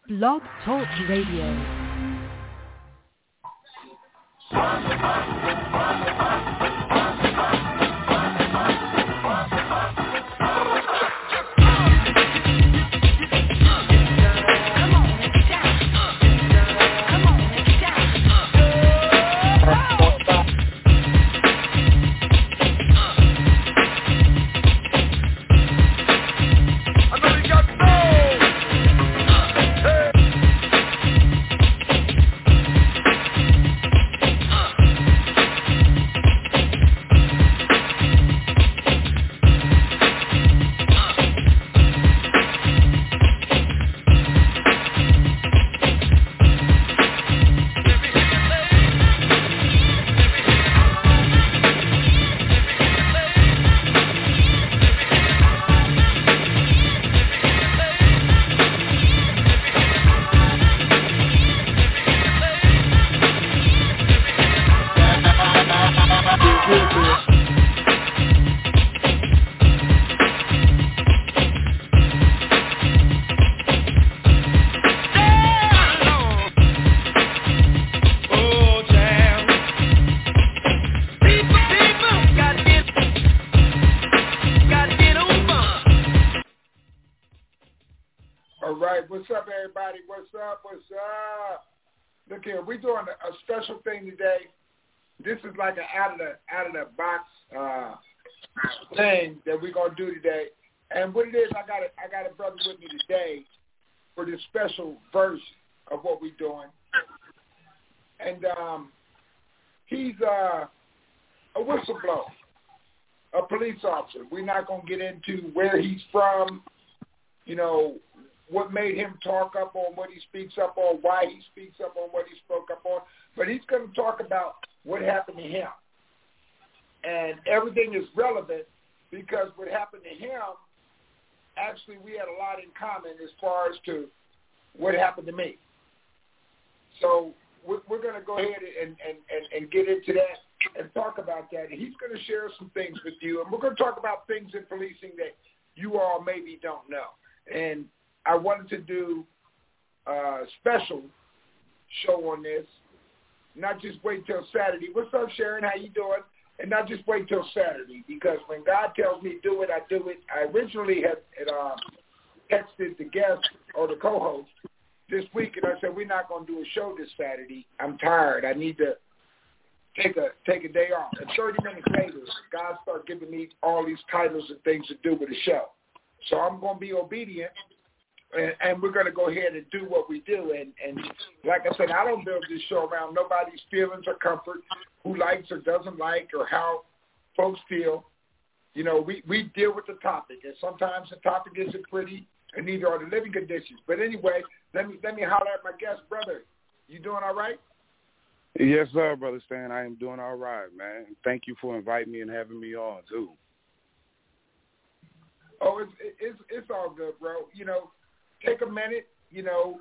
Blog Talk Radio. Look here, we're doing a special thing today. This is like an out of the box thing that we're gonna do today. And what it is, I got a brother with me today for this special version of what we're doing. And he's a whistleblower, a police officer. We're not gonna get into where he's from, you know, what made him talk up on what he speaks up on, why he speaks up on what he spoke up on. But he's going to talk about what happened to him. And everything is relevant because what happened to him, actually we had a lot in common as far as to what happened to me. So we're going to go ahead and get into that and talk about that. And he's going to share some things with you. And we're going to talk about things in policing that you all maybe don't know. And I wanted to do a special show on this, not just wait till Saturday. What's up, Sharon? How you doing? And not just wait till Saturday, because when God tells me do it, I do it. I originally had texted the guest or the co-host this week, and I said, we're not going to do a show this Saturday. I'm tired. I need to take a day off. And 30 minutes later, God started giving me all these titles and things to do with the show. So I'm going to be obedient. And we're going to go ahead and do what we do. And like I said, I don't build this show around nobody's feelings or comfort, who likes or doesn't like or how folks feel. You know, we deal with the topic. And sometimes the topic isn't pretty, and neither are the living conditions. But anyway, let me holler at my guest, brother. You doing all right? Yes, sir, Brother Stan. I am doing all right, man. Thank you for inviting me and having me on, too. Oh, it's all good, bro. You know, take a minute, you know.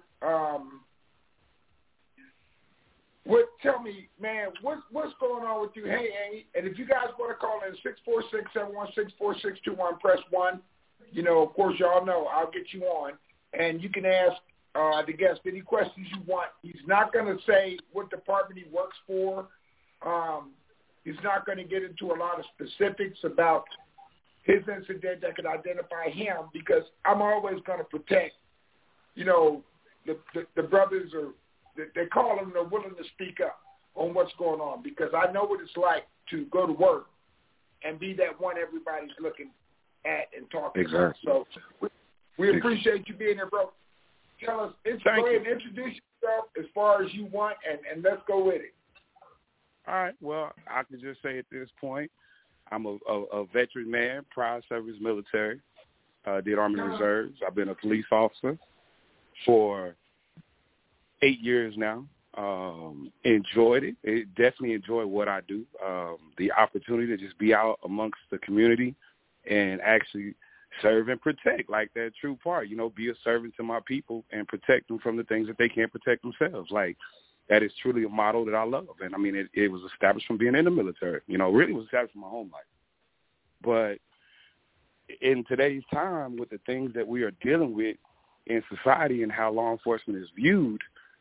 Tell me, man, what's going on with you? Hey, Amy, and if you guys want to call in 646-716-4621, press 1. You know, of course, y'all know I'll get you on, and you can ask the guest any questions you want. He's not going to say what department he works for. He's not going to get into a lot of specifics about his incident that could identify him, because I'm always going to protect, you know, the brothers they call them, they're willing to speak up on what's going on, because I know what it's like to go to work and be that one everybody's looking at and talking about. So we appreciate you being here, bro. Tell us, go ahead and introduce yourself as far as you want, and let's go with it. All right. Well, I can just say at this point, I'm a veteran man, prior service military, did Army Reserves. I've been a police officer for 8 years now. Enjoyed it. Definitely enjoy what I do. The opportunity to just be out amongst the community and actually serve and protect, like that true part, you know, be a servant to my people and protect them from the things that they can't protect themselves. Like, that is truly a motto that I love. And, I mean, it was established from being in the military. You know, really was established from my home life. But in today's time, with the things that we are dealing with, in society and how law enforcement is viewed,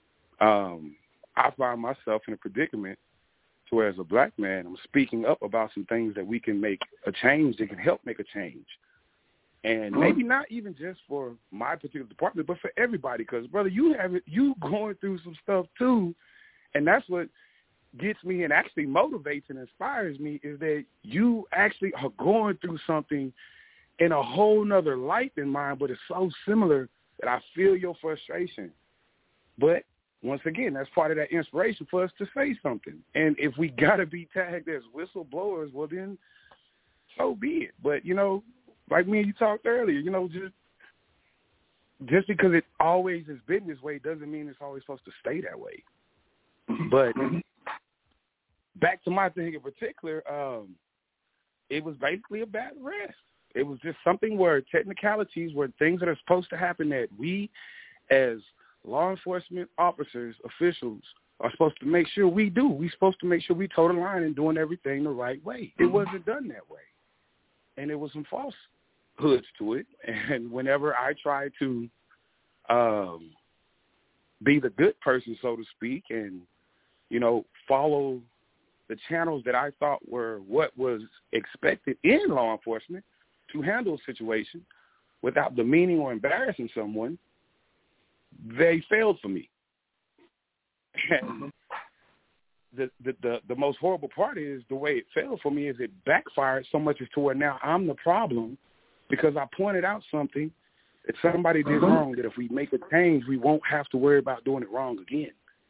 I find myself in a predicament to where, as a black man, I'm speaking up about some things that we can make a change, that can help make a change. And maybe not even just for my particular department, but for everybody. Because, brother, you going through some stuff too, and that's what gets me and actually motivates and inspires me, is that you actually are going through something in a whole nother light than mine, but it's so similar that I feel your frustration. But once again, that's part of that inspiration for us to say something. And if we got to be tagged as whistleblowers, well, then so be it. But, you know, like me and you talked earlier, you know, just because it always has been this way doesn't mean it's always supposed to stay that way. But back to my thing in particular, it was basically a bad arrest. It was just something where technicalities, where things that are supposed to happen that we as law enforcement officers, officials, are supposed to make sure we do. We're supposed to make sure we toe the line and doing everything the right way. It wasn't done that way. And there was some falsehoods to it. And whenever I try to be the good person, so to speak, and, you know, follow the channels that I thought were what was expected in law enforcement to handle a situation without demeaning or embarrassing someone, they failed for me. And the most horrible part is the way it failed for me is it backfired so much as to where now I'm the problem, because I pointed out something that somebody did wrong, that if we make a change, we won't have to worry about doing it wrong again.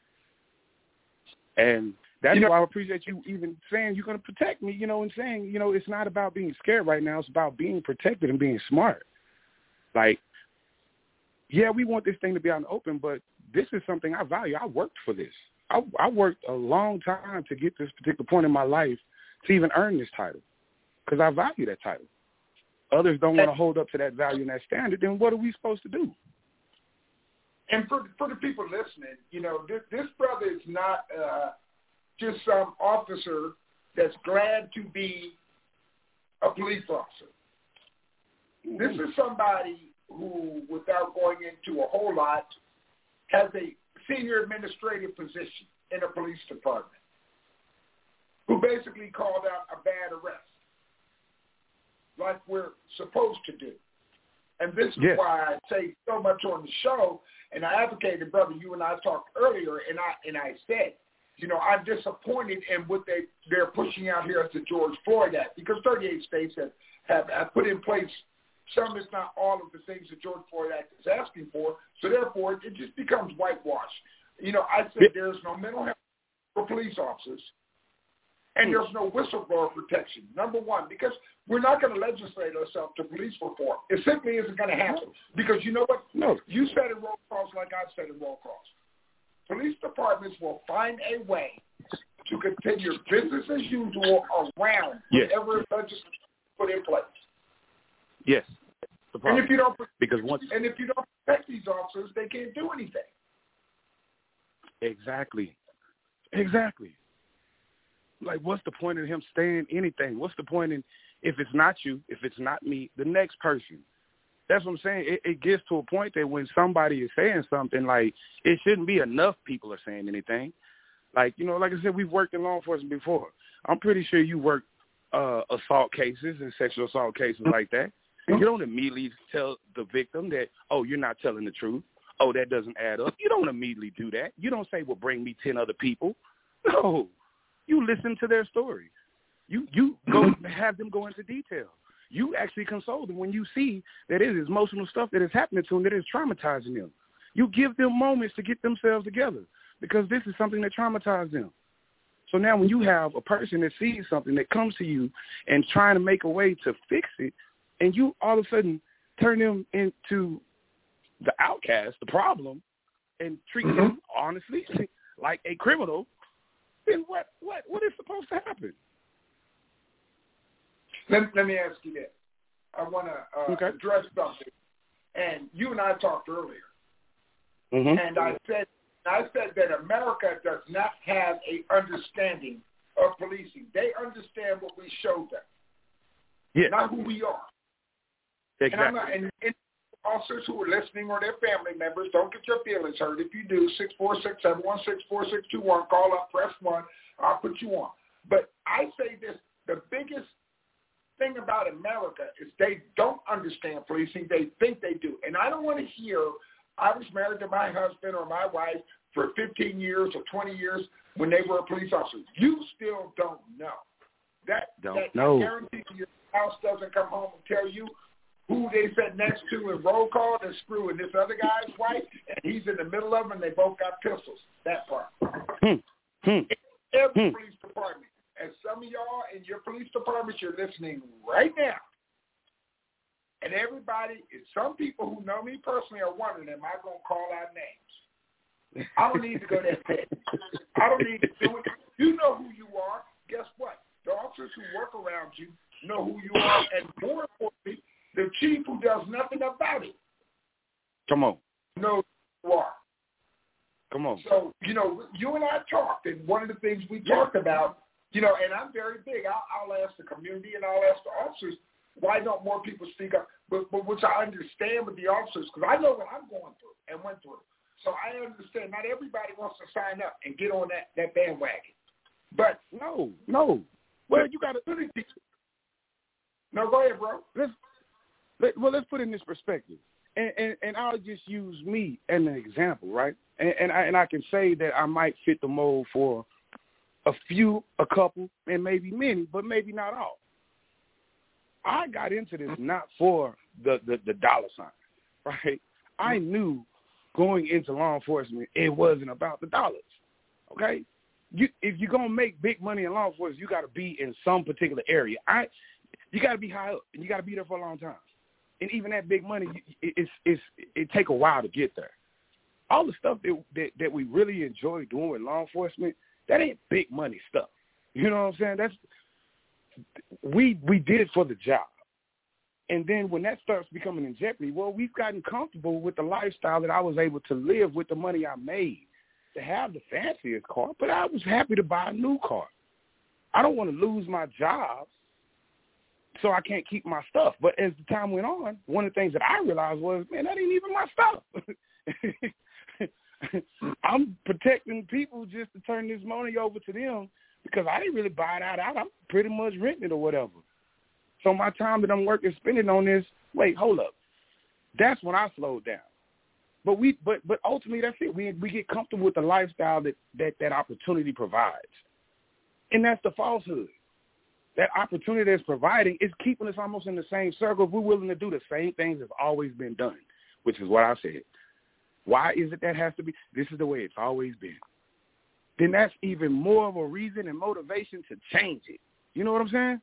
And that's why I appreciate you even saying you're going to protect me, you know, and saying, you know, it's not about being scared right now. It's about being protected and being smart. Like, yeah, we want this thing to be out in the open, but this is something I value. I worked for this. I worked a long time to get this particular point in my life to even earn this title, because I value that title. Others don't want to hold up to that value and that standard, then what are we supposed to do? And for the people listening, you know, this brother is not just some officer that's glad to be a police officer. This is somebody who, without going into a whole lot, has a senior administrative position in a police department, who basically called out a bad arrest, like we're supposed to do. And this is why I say so much on the show, and I advocated, brother, you and I talked earlier, and I said, you know, I'm disappointed in what they're pushing out here as the George Floyd Act, because 38 states have put in place some, if not all, of the things the George Floyd Act is asking for. So therefore, it just becomes whitewash. You know, I said there's no mental health for police officers, and there's no whistleblower protection. Number one, because we're not going to legislate ourselves to police reform. It simply isn't going to happen. Because you know what? No. You said in roll calls like I've said in roll calls. Police departments will find a way to continue business as usual around whatever legislation put in place. Yes. And if you don't, if you don't protect these officers, they can't do anything. Exactly. Like, what's the point of him saying anything? What's the point in, if it's not you, if it's not me, the next person? That's what I'm saying. It gets to a point that when somebody is saying something, like, it shouldn't be enough people are saying anything. Like, you know, like I said, we've worked in law enforcement before. I'm pretty sure you worked assault cases and sexual assault cases like that. And you don't immediately tell the victim that, oh, you're not telling the truth. Oh, that doesn't add up. You don't immediately do that. You don't say, well, bring me 10 other people. No. You listen to their story. You go have them go into detail. You actually console them when you see that it is emotional stuff that is happening to them that is traumatizing them. You give them moments to get themselves together, because this is something that traumatized them. So now when you have a person that sees something that comes to you and trying to make a way to fix it, and you all of a sudden turn them into the outcast, the problem, and treat them honestly like a criminal, then what is supposed to happen? Let me ask you this. I want to address something. And you and I talked earlier. And I said that America does not have a understanding of policing. They understand what we show them, not who we are. Exactly. And officers who are listening or their family members, don't get your feelings hurt. If you do, 646-716-4621, call up, press 1, I'll put you on. But I say this, the biggest thing about America is they don't understand policing. They think they do. And I don't want to hear, I was married to my husband or my wife for 15 years or 20 years when they were a police officer. You still don't know. That guarantee your spouse doesn't come home and tell you who they sat next to in roll call that's screwing this other guy's wife, and he's in the middle of them, and they both got pistols. That part. Every police department. And some of y'all in your police departments, you're listening right now. And everybody, some people who know me personally are wondering, am I going to call out names? I don't need to go that bad. I don't need to do it. You know who you are. Guess what? The officers who work around you know who you are. And more importantly, the chief who does nothing about it. Come on. Knows who you are. Come on. So, you and I talked, and one of the things we talked about, and I'm very big. I'll ask the community and I'll ask the officers, why don't more people speak up? But which I understand with the officers, because I know what I'm going through and went through. So I understand not everybody wants to sign up and get on that bandwagon. But no. Well, you got to. No, go ahead, bro. Let's put it in this perspective, and I'll just use me as an example, right? And I can say that I might fit the mold for a couple, and maybe many, but maybe not all. I got into this not for the dollar sign, right? I knew going into law enforcement, it wasn't about the dollars, okay? If you're going to make big money in law enforcement, you got to be in some particular area. You got to be high up, and you got to be there for a long time. And even that big money, it take a while to get there. All the stuff that we really enjoy doing with law enforcement, that ain't big money stuff. You know what I'm saying? We did it for the job. And then when that starts becoming in jeopardy, well, we've gotten comfortable with the lifestyle that I was able to live with the money I made to have the fanciest car, but I was happy to buy a new car. I don't want to lose my job so I can't keep my stuff. But as the time went on, one of the things that I realized was, man, that ain't even my stuff. I'm protecting people just to turn this money over to them because I didn't really buy it out. I'm pretty much renting it or whatever. So my time that I'm working, spending on this, wait, hold up. That's when I slowed down. But ultimately, that's it. We get comfortable with the lifestyle that opportunity provides. And that's the falsehood. That opportunity that's providing is keeping us almost in the same circle. We're willing to do the same things that's always been done, which is what I said. Why is it that has to be? This is the way it's always been. Then that's even more of a reason and motivation to change it. You know what I'm saying?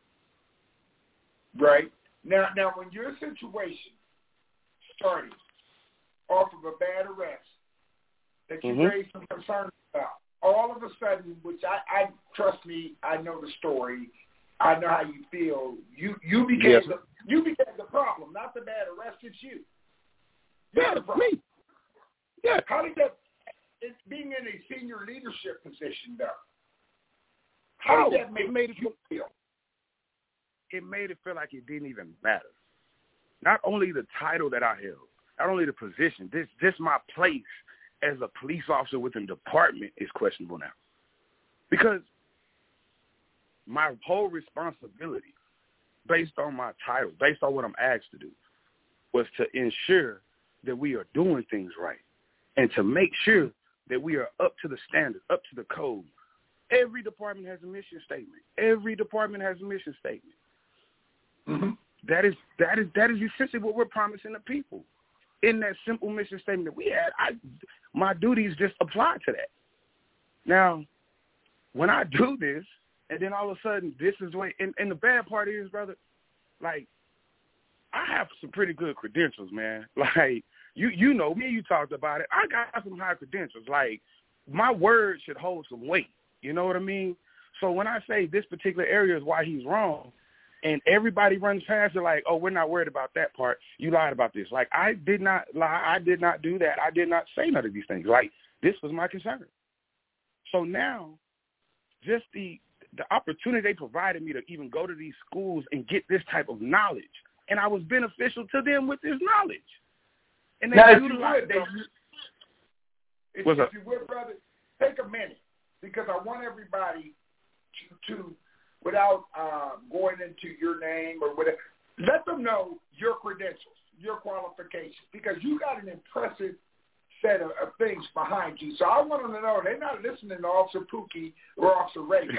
Right. Now, when your situation started off of a bad arrest that you raised some concerns about, all of a sudden, which I trust me, I know the story, I know how you feel. You became the problem, not the bad arrest. It's you. Yeah, me. Yeah. How did that? It's being in a senior leadership position, though. How did that make you feel? It made it feel like it didn't even matter. Not only the title that I held, not only the position, this my place as a police officer within the department is questionable now. Because my whole responsibility, based on my title, based on what I'm asked to do, was to ensure that we are doing things right and to make sure that we are up to the standard, up to the code. Every department has a mission statement. Every department has a mission statement. Mm-hmm. That is essentially what we're promising the people. In that simple mission statement that we had, my duties just apply to that. Now, when I do this, and then all of a sudden this is the way, and the bad part is, brother, like, I have some pretty good credentials, man. Like, you know me, you talked about it. I got some high credentials. Like, my word should hold some weight. You know what I mean? So when I say this particular area is why he's wrong, and everybody runs past it like, oh, we're not worried about that part. You lied about this. Like, I did not lie. I did not do that. I did not say none of these things. Like, this was my concern. So now, just the opportunity they provided me to even go to these schools and get this type of knowledge and I was beneficial to them with this knowledge. And they now, utilized it. If you would, brother, take a minute, because I want everybody to without going into your name or whatever, let them know your credentials, your qualifications, because you got an impressive set of things behind you. So I want them to know they're not listening to Officer Pookie or Officer Ray.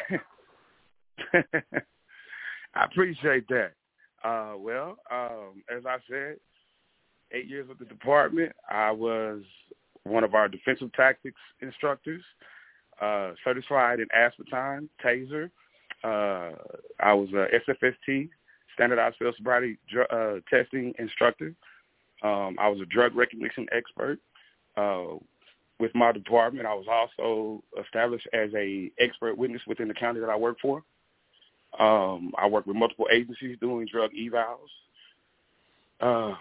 I appreciate that. As I said, 8 years with the department, I was one of our defensive tactics instructors, certified in aspartame, taser. I was a SFST, standardized field sobriety testing instructor. I was a drug recognition expert. With my department, I was also established as a expert witness within the county that I work for. I work with multiple agencies doing drug evals. I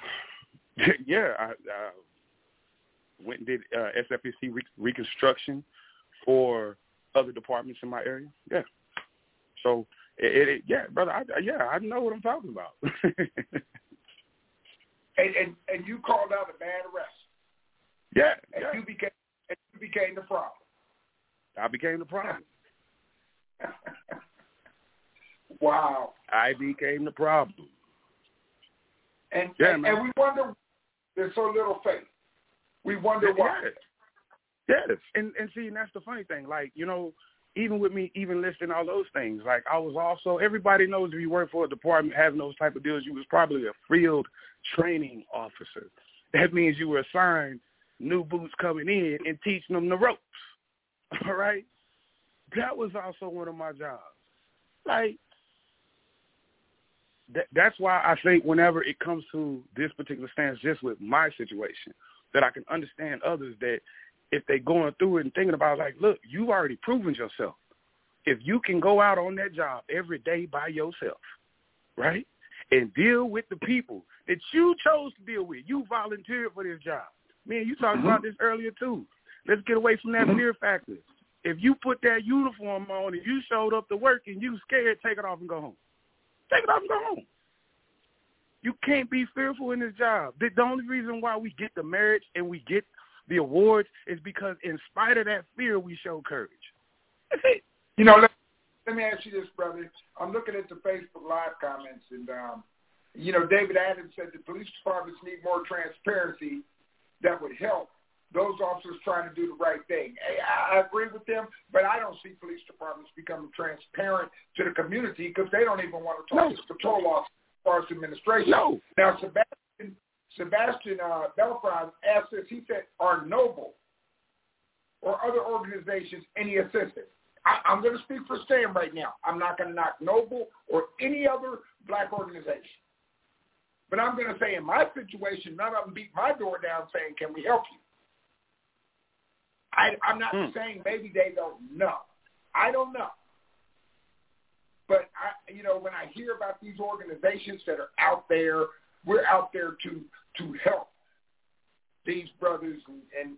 went and did SFST reconstruction for other departments in my area. Yeah. So, brother, I know what I'm talking about. and you called out a bad arrest. Yeah. You became the problem. I became the problem. Wow. I became the problem. And we wonder, there's so little faith. We wonder why. Yes. And see, and that's the funny thing. Like, even with me even listing all those things, like I was also, everybody knows if you work for a department having those type of deals, you was probably a field training officer. That means you were assigned new boots coming in and teaching them the ropes. All right? That was also one of my jobs. Like, that's why I think whenever it comes to this particular stance, just with my situation, that I can understand others that if they're going through it and thinking about, like, look, you've already proven yourself. If you can go out on that job every day by yourself, right, and deal with the people that you chose to deal with, you volunteered for this job. Man, you talked about this earlier, too. Let's get away from that fear factor. If you put that uniform on and you showed up to work and you scared, take it off and go home. Take it off and go home. You can't be fearful in this job. The only reason why we get the merits and we get the awards is because in spite of that fear, we show courage. That's it. Let me ask you this, brother. I'm looking at the Facebook Live comments, and, David Adams said the police departments need more transparency that would help those officers trying to do the right thing. I agree with them, but I don't see police departments becoming transparent to the community because they don't even want to talk to the patrol officers as far as administration. No. Now, Sebastian Belfry asked this. He said, are Noble or other organizations any assistance? I'm going to speak for Stan right now. I'm not going to knock Noble or any other black organization. But I'm going to say in my situation, none of them beat my door down saying, can we help you? I'm not saying maybe they don't know. I don't know. But, when I hear about these organizations that are out there, we're out there to help these brothers. And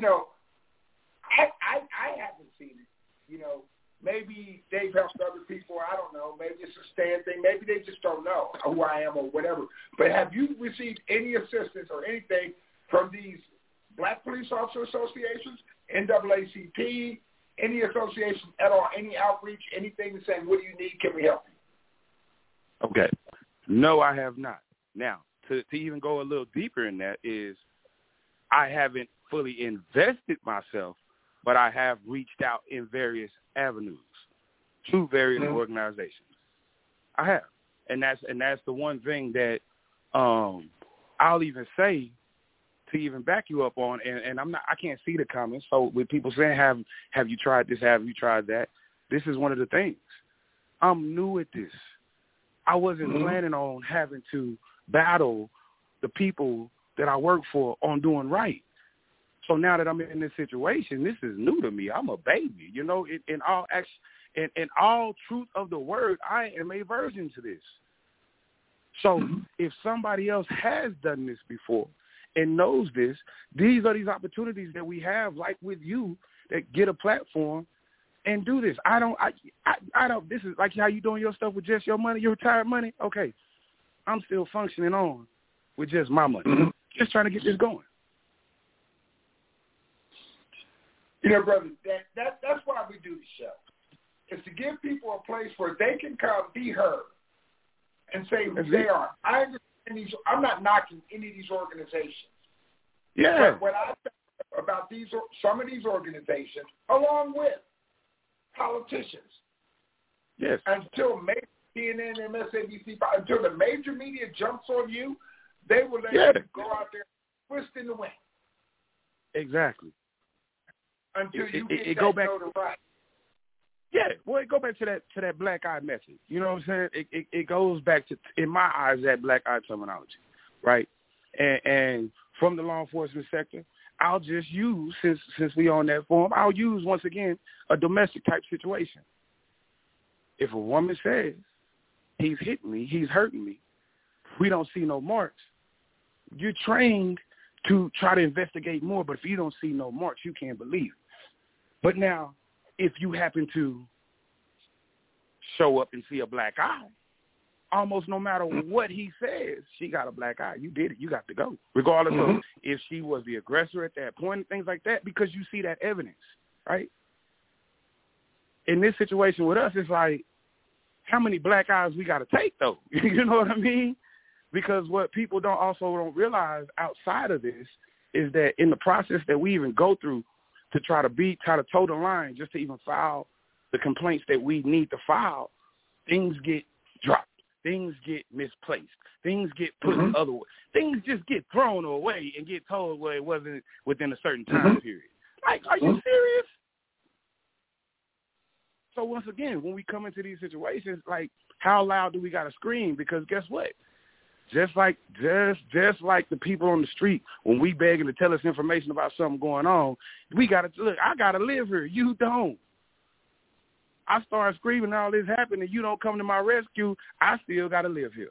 I haven't seen it. Maybe they've helped other people. I don't know. Maybe it's a Stan thing. Maybe they just don't know who I am or whatever. But have you received any assistance or anything from these Black Police Officer Associations, NAACP, any association at all, any outreach, anything saying, what do you need? Can we help you? Okay. No, I have not. Now, to even go a little deeper in that is I haven't fully invested myself, but I have reached out in various avenues to various organizations. I have. And that's the one thing that I'll even say to even back you up on, and I can't see the comments. So with people saying, have you tried this, have you tried that? This is one of the things. I'm new at this. I wasn't planning on having to battle the people that I work for on doing right. So now that I'm in this situation, this is new to me. I'm a baby, in all truth of the word, I am a virgin to this. So if somebody else has done this before and knows this, these are these opportunities that we have, like with you, that get a platform and do this. I don't, this is like how you doing your stuff with just your money, your retired money. Okay. I'm still functioning on with just my money. Just trying to get this going. You know, brother, that's why we do the show. It's to give people a place where they can come be heard and say who they are. I understand I'm not knocking any of these organizations. Yeah. But what I think about some of these organizations, along with politicians, yes, until maybe CNN, MSNBC, until the major media jumps on you, they will let you go out there twist in the wind. Exactly. Until you get go back, notoriety. Yeah, well, it go back to that black eye method. You know what I'm saying? It goes back to, in my eyes, that black eye terminology, right? And from the law enforcement sector, I'll just use, since we on that forum, I'll use, once again, a domestic type situation. If a woman says, he's hitting me, he's hurting me, we don't see no marks, you're trained to try to investigate more, but if you don't see no marks, you can't believe it. But now, if you happen to show up and see a black eye, almost no matter what he says, she got a black eye. You did it. You got to go, regardless of if she was the aggressor at that point and things like that, because you see that evidence, right? In this situation with us, it's like, how many black eyes we got to take, though? You know what I mean? Because what people don't realize outside of this is that in the process that we even go through to try to toe the line, just to even file the complaints that we need to file, things get dropped. Things get misplaced. Things get put in other ways. Things just get thrown away and get told, well, it wasn't within a certain time period. Like, are you serious? So once again, when we come into these situations, like, how loud do we got to scream? Because guess what? Just like the people on the street, when we begging to tell us information about something going on, we got to look. I got to live here. You don't. I start screaming, all this happened, and you don't come to my rescue. I still got to live here.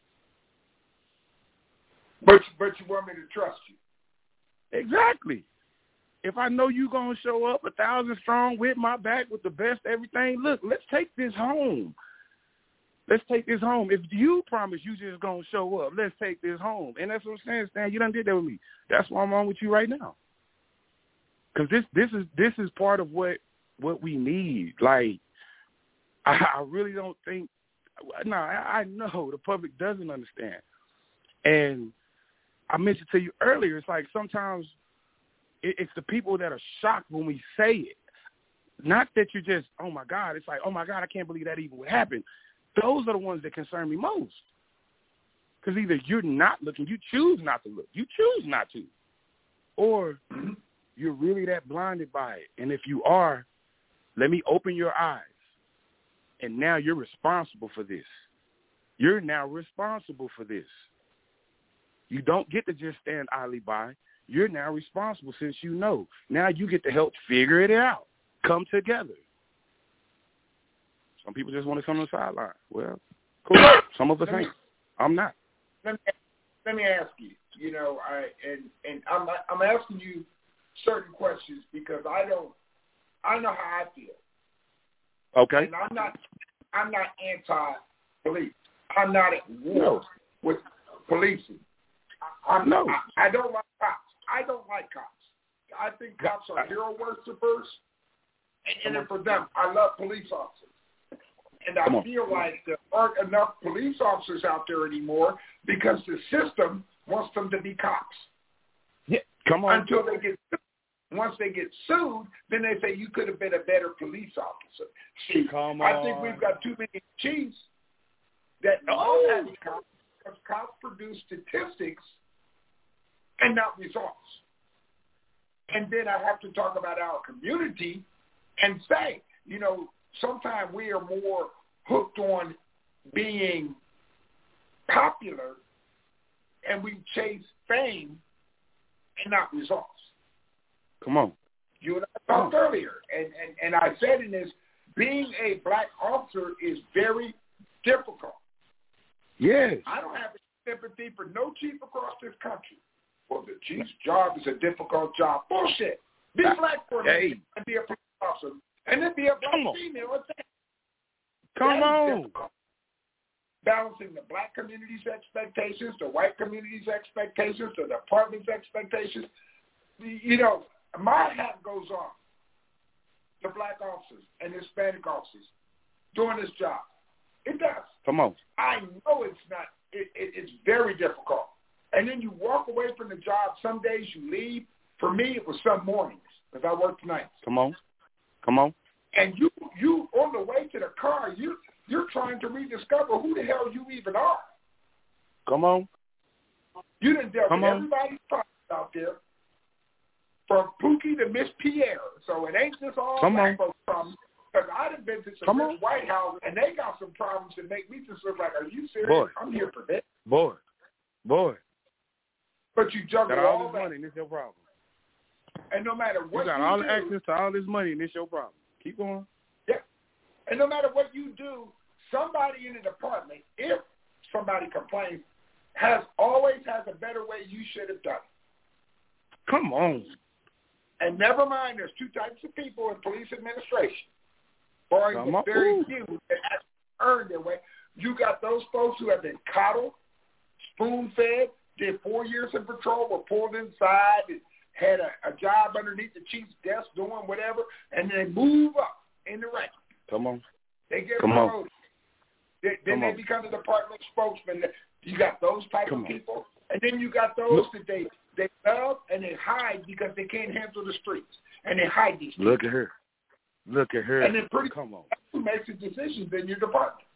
But you want me to trust you? Exactly. If I know you gonna show up 1,000 strong with my back with the best everything, look, let's take this home. Let's take this home. If you promise you just going to show up, let's take this home. And that's what I'm saying, Stan. You done did that with me. That's why I'm on with you right now. Because this is part of what we need. Like, I really don't think – no, I know the public doesn't understand. And I mentioned to you earlier, it's like sometimes it's the people that are shocked when we say it. Not that you're just, oh, my God. It's like, oh, my God, I can't believe that even would happen. Those are the ones that concern me most. Because either you're not looking, you choose not to look, you choose not to, or you're really that blinded by it. And if you are, let me open your eyes. And now you're responsible for this. You're now responsible for this. You don't get to just stand idly by. You're now responsible since you know. Now you get to help figure it out. Come together. Some people just want to come on the sideline. Well, cool. Some of us ain't. I'm not. Let me ask you. You know, I'm asking you certain questions because I know how I feel. Okay. And I'm not anti-police. I'm not at war with policing. I don't like cops. I don't like cops. I think cops are hero worshippers, and for them, I love police officers. And I feel like there aren't enough police officers out there anymore because the system wants them to be cops. Yeah, come on. Once they get sued, then they say you could have been a better police officer. See, I think we've got too many chiefs that don't have cops because cops produce statistics and not results. And then I have to talk about our community and say, you know, sometimes we are more hooked on being popular and we chase fame and not results. Come on. You and I talked earlier, and I said in this, being a black officer is very difficult. Yes. I don't have sympathy for no chief across this country. Well, the chief's job is a difficult job. Bullshit. Be black for a minute and be a police officer. And then be a black female. Come on. balancing the black community's expectations, the white community's expectations, the department's expectations. You know, my hat goes off to black officers and Hispanic officers doing this job. It does. Come on. I know it's not. It's very difficult. And then you walk away from the job. Some days you leave. For me, it was some mornings because I worked nights. Come on. Come on. And you on the way to the car, you're trying to rediscover who the hell you even are. Come on. You didn't deal with everybody's problems out there, from Pookie to Miss Pierre. So it ain't just all black folks' problems. Because I'd have been to some rich White House, and they got some problems that make me just look like, are you serious? Boy. I'm here for that. Boy. But you juggle got all that. this money, and it's your problem. And no matter what you got all the access to all this money, and it's your problem. Keep going. Yeah. And no matter what you do, somebody in the department, if somebody complains, always has a better way you should have done it. Come on. And never mind, there's two types of people in police administration. Barring the very few that actually earned their way. You got those folks who have been coddled, spoon-fed, did 4 years in patrol, were pulled inside, and had a job underneath the chief's desk doing whatever, and then move up in the ranks. Come on. They get promoted. Then they become the department spokesman. You got those type of people. And then you got those that they love and they hide because they can't handle the streets. And they hide these people. Look at her. And then pretty come on. Who makes the decisions in your department?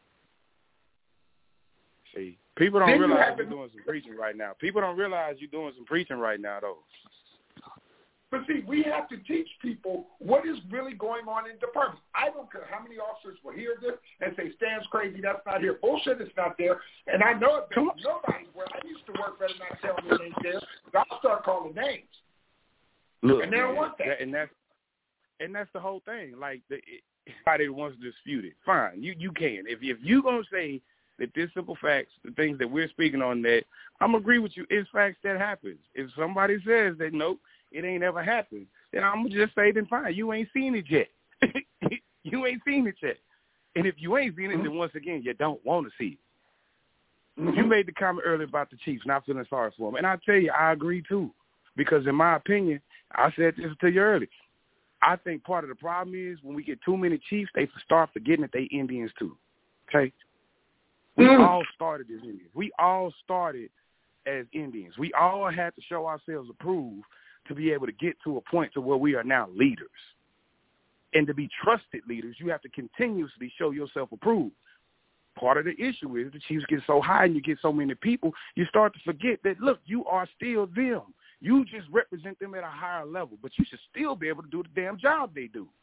See, people don't realize you're doing some preaching right now. People don't realize you're doing some preaching right now, though. But see, we have to teach people what is really going on in departments. I don't care how many officers will hear this and say, Stan's crazy, that's not here. Bullshit is not there. And I know it because nobody's where I used to work better not tell me it ain't there. I'll start calling names. Look, and they don't want that. And that's the whole thing. Like, everybody wants to dispute it. Fine, you can. If you're going to say that this simple facts, the things that we're speaking on, that I'm agree with you, it's facts that happens. If somebody says that, nope, it ain't ever happened, then I'm going to just say, then fine, you ain't seen it yet. You ain't seen it yet. And if you ain't seen it, then once again, you don't want to see it. You made the comment earlier about the Chiefs not feeling sorry for them. And I tell you, I agree too. Because in my opinion, I said this to you earlier, I think part of the problem is when we get too many Chiefs, they start forgetting that they Indians too. Okay? We all started as Indians. We all started as Indians. We all had to show ourselves approved to be able to get to a point to where we are now leaders. And to be trusted leaders, you have to continuously show yourself approved. Part of the issue is the Chiefs get so high and you get so many people, you start to forget that, look, you are still them. You just represent them at a higher level, but you should still be able to do the damn job they do.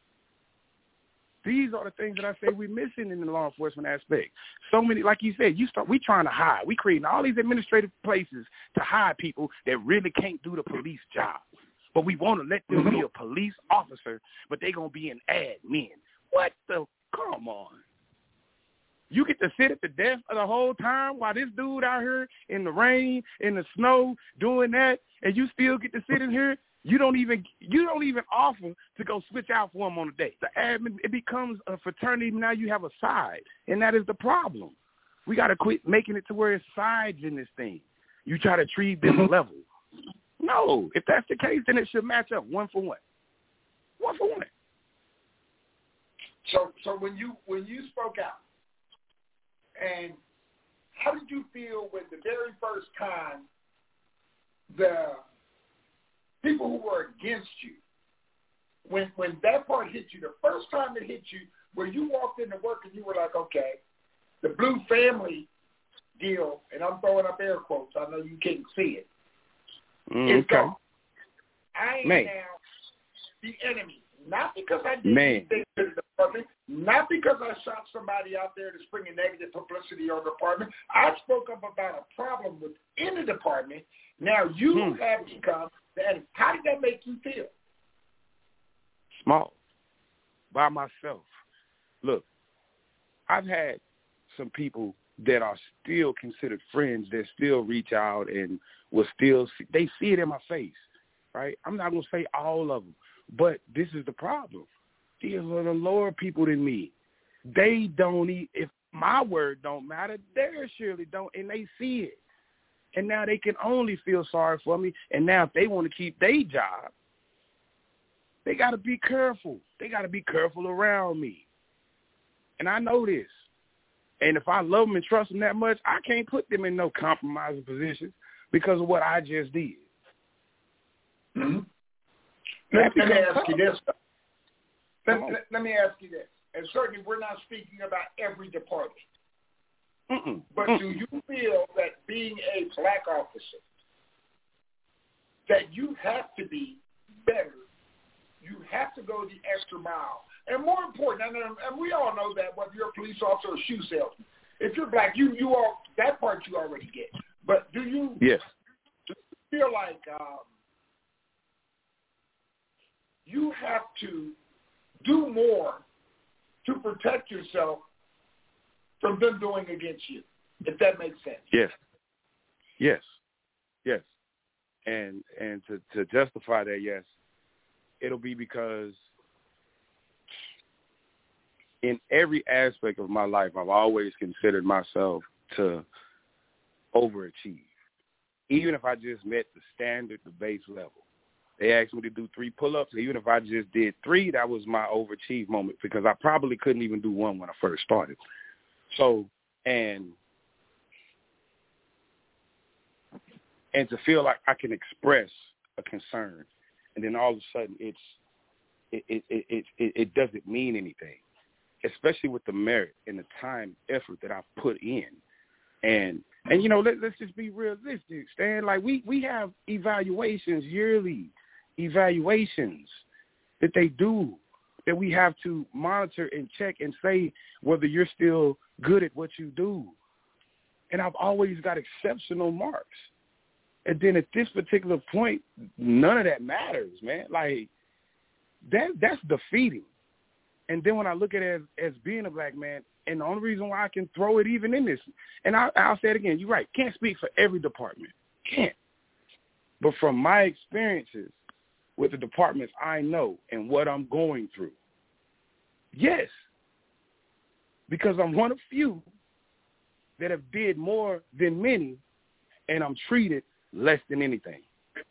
These are the things that I say we're missing in the law enforcement aspect. So many, like you said, we trying to hide. We creating all these administrative places to hide people that really can't do the police job. But we want to let them be a police officer, but they going to be an admin. What the? Come on. You get to sit at the desk the whole time while this dude out here in the rain, in the snow, doing that, and you still get to sit in here. You don't even offer to go switch out for him on a day. The admin, it becomes a fraternity. Now you have a side, and that is the problem. We got to quit making it to where it's sides in this thing. You try to treat them level. No, if that's the case, then it should match up 1 for 1. 1 for 1. So when you spoke out, and how did you feel when the very first time the people who were against you, when that part hit you, the first time it hit you, where you walked into work and you were like, okay, the blue family deal, and I'm throwing up air quotes, I know you can't see it, it's gone. I am now the enemy. Not because I did anything to the department, not because I shot somebody out there that's bringing negative publicity on the department. I spoke up about a problem within the department. Now you have become the enemy. How did that make you feel? Small. By myself. Look, I've had some people that are still considered friends that still reach out and will still they see it in my face, right? I'm not going to say all of them. But this is the problem. These are the lower people than me. They don't if my word don't matter. Theirs surely don't, and they see it. And now they can only feel sorry for me. And now if they want to keep their job, they got to be careful. They got to be careful around me. And I know this. And if I love them and trust them that much, I can't put them in no compromising positions because of what I just did. Mm-hmm. Let me ask you this. Let me ask you this. And certainly we're not speaking about every department. But do you feel that being a black officer, that you have to be better, you have to go the extra mile? And more important, and we all know that whether you're a police officer or a shoe salesman, if you're black, you all, that part you already get. But do you feel like you have to do more to protect yourself from them doing against you, if that makes sense? Yes. And to justify that, yes, it'll be because in every aspect of my life, I've always considered myself to overachieve. Even if I just met the standard, the base level. They asked me to do 3 pull-ups. Even if I just did 3, that was my overachieve moment because I probably couldn't even do 1 when I first started. So, and to feel like I can express a concern, and then all of a sudden it doesn't mean anything, especially with the merit and the time, effort that I've put in, and you know, let's just be realistic, Stan. Like we have evaluations, yearly evaluations that they do, that we have to monitor and check and say whether you're still good at what you do. And I've always got exceptional marks. And then at this particular point, none of that matters, man. Like, that's defeating. And then when I look at it as being a black man, and the only reason why I can throw it even in this, and I'll say it again, you're right, can't speak for every department. Can't. But from my experiences with the departments I know and what I'm going through, yes, because I'm one of few that have did more than many, and I'm treated less than anything.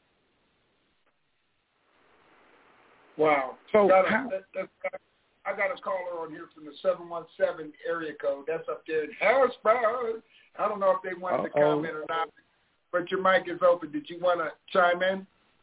Wow. So I got a caller on here from the 717 area code. That's up there in Harrisburg. I don't know if they wanted to comment or not, but your mic is open. Did you want to chime in?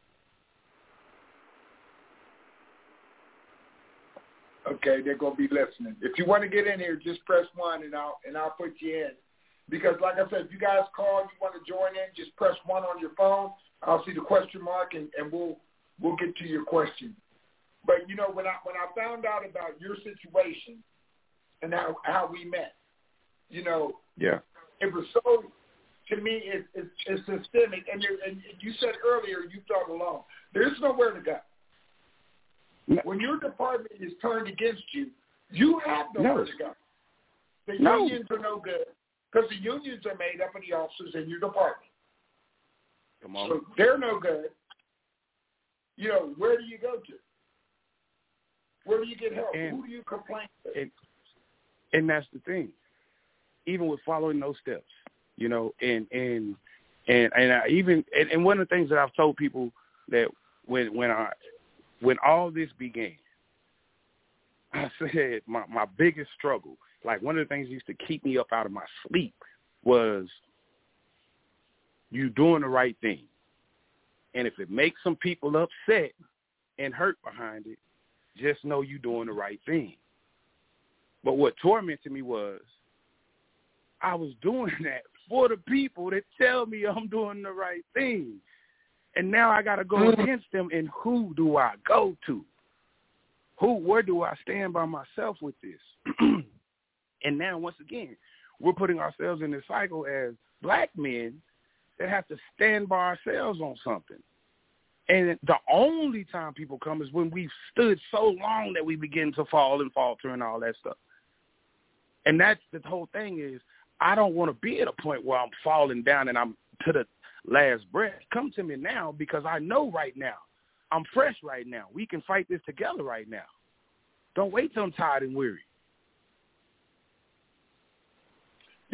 Okay, they're gonna be listening. If you want to get in here, just press 1 and I'll put you in. Because like I said, if you guys call, you want to join in, just press 1 on your phone. I'll see the question mark and we'll get to your question. But you know, when I found out about your situation and how we met, you know, it was so, to me, it's systemic. And you said earlier you felt alone. There's nowhere to go. When your department is turned against you, you have nowhere to go. The unions are no good because the unions are made up of the officers in your department. Come on. So they're no good. You know, where do you go to? Where do you get help? Who do you complain to? And that's the thing. Even with following those steps, you know, and I even one of the things that I've told people that when all this began, I said my biggest struggle, like one of the things that used to keep me up out of my sleep was you doing the right thing. And if it makes some people upset and hurt behind it, just know you doing the right thing. But what tormented me was I was doing that for the people that tell me I'm doing the right thing. And now I got to go against them, and who do I go to? Where do I stand by myself with this? And now, once again, we're putting ourselves in this cycle as black men that have to stand by ourselves on something. And the only time people come is when we've stood so long that we begin to fall and falter and all that stuff. And that's the whole thing is I don't want to be at a point where I'm falling down and I'm to the last breath. Come to me now because I know right now. I'm fresh right now. We can fight this together right now. Don't wait till I'm tired and weary.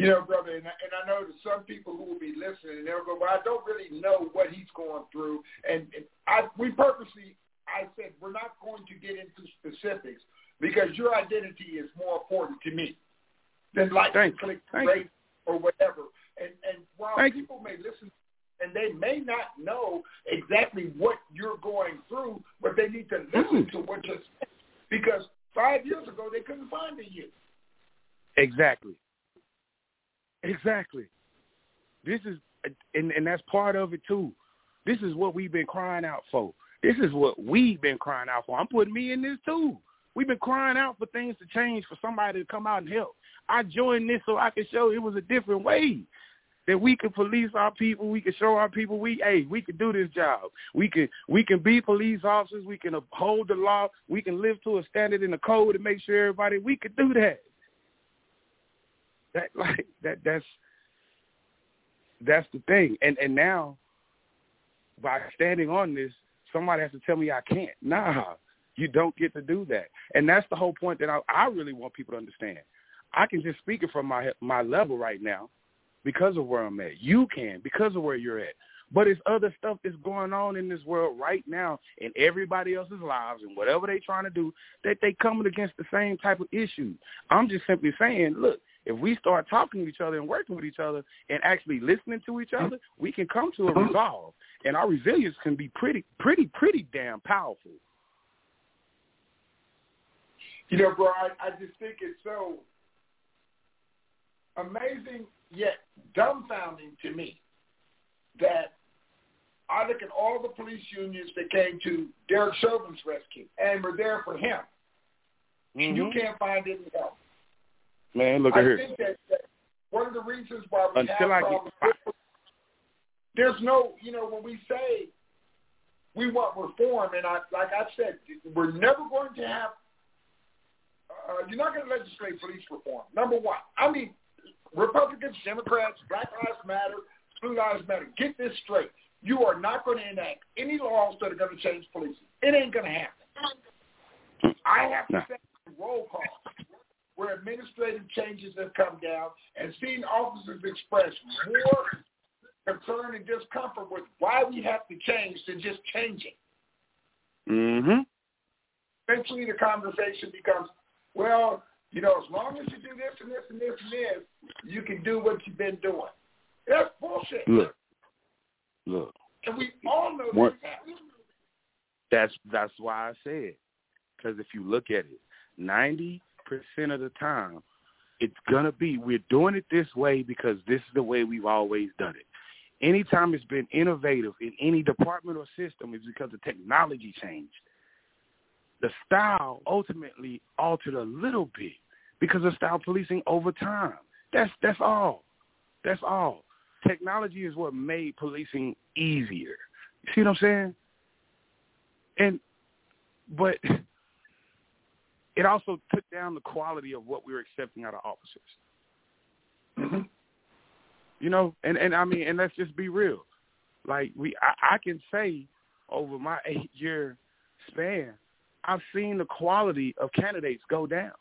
You know, brother, and I know that some people who will be listening, and they'll go, well, I don't really know what he's going through. And I said, we're not going to get into specifics because your identity is more important to me than like click rate or whatever. And while people may listen and they may not know exactly what you're going through, but they need to listen to what you're saying because 5 years ago they couldn't find you. Exactly. This is, and that's part of it too. This is what we've been crying out for. This is what we've been crying out for. I'm putting me in this too. We've been crying out for things to change, for somebody to come out and help. I joined this so I could show it was a different way that we could police our people. We could show our people we could do this job. We can be police officers. We can uphold the law. We can live to a standard in the code and make sure everybody we could do that. That's the thing. And now by standing on this, somebody has to tell me I can't. Nah, you don't get to do that. And that's the whole point that I really want people to understand. I can just speak it from my level right now because of where I'm at. You can because of where you're at. But it's other stuff that's going on in this world right now in everybody else's lives and whatever they're trying to do, that they coming against the same type of issue. I'm just simply saying, look, if we start talking to each other and working with each other and actually listening to each other, we can come to a resolve. And our resilience can be pretty damn powerful. You know, bro, I just think it's so amazing yet dumbfounding to me that I look at all the police unions that came to Derek Chauvin's rescue and were there for him. Mm-hmm. You can't find any help. Man, look at here. I think that one of the reasons why we have problems, there's no, when we say we want reform, and like I said, we're never going to have, you're not going to legislate police reform, number one. I mean, Republicans, Democrats, Black Lives Matter, Blue Lives Matter, get this straight. You are not going to enact any laws that are going to change policing. It ain't going to happen. I have to say roll call where administrative changes have come down and seen officers express more concern and discomfort with why we have to change than just changing. Mm-hmm. Eventually the conversation becomes, well, as long as you do this and this and this and this, you can do what you've been doing. That's bullshit. Look. And we all know that's happening. That's why I said, because if you look at it, 90% of the time, it's going to be, we're doing it this way because this is the way we've always done it. Anytime it's been innovative in any department or system, it's because the technology changed. The style ultimately altered a little bit because of style policing over time. That's all. That's all. Technology is what made policing easier. You see what I'm saying? But it also took down the quality of what we were accepting out of officers. Mm-hmm. And I mean, and let's just be real. Like I can say over my 8-year span, I've seen the quality of candidates go down.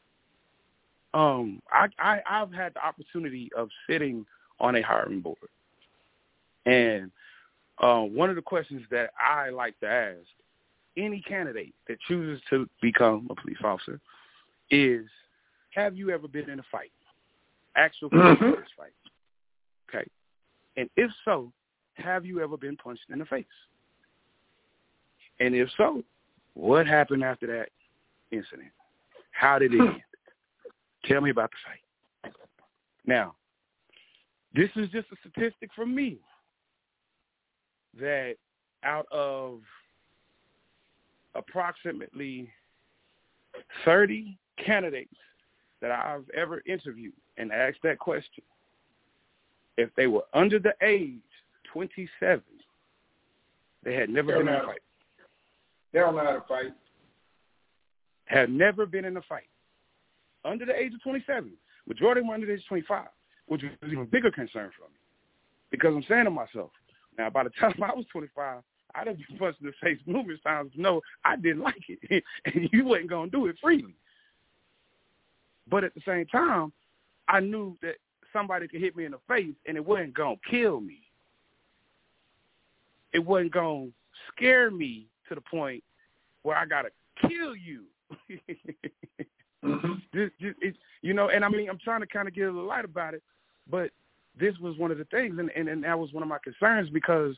I've had the opportunity of sitting on a hiring board. And one of the questions that I like to ask any candidate that chooses to become a police officer is, have you ever been in a fight? Actual police fight. Okay. And if so, have you ever been punched in the face? And if so, what happened after that incident? How did it end? Tell me about the fight. Now, this is just a statistic from me that out of approximately 30 candidates that I've ever interviewed and asked that question, if they were under the age 27, they had never been in a fight. They don't know how to fight. Had never been in a fight. Under the age of 27. Majority of them were under the age of 25, which was an even bigger concern for me. Because I'm saying to myself, now by the time I was 25, I'd have been punched in the face numerous times to know I didn't like it. And you wasn't going to do it freely. But at the same time, I knew that somebody could hit me in the face and it wasn't going to kill me. It wasn't going to scare me to the point where I got to kill you. And I mean, I'm trying to kind of get a little light about it, but this was one of the things, and that was one of my concerns, because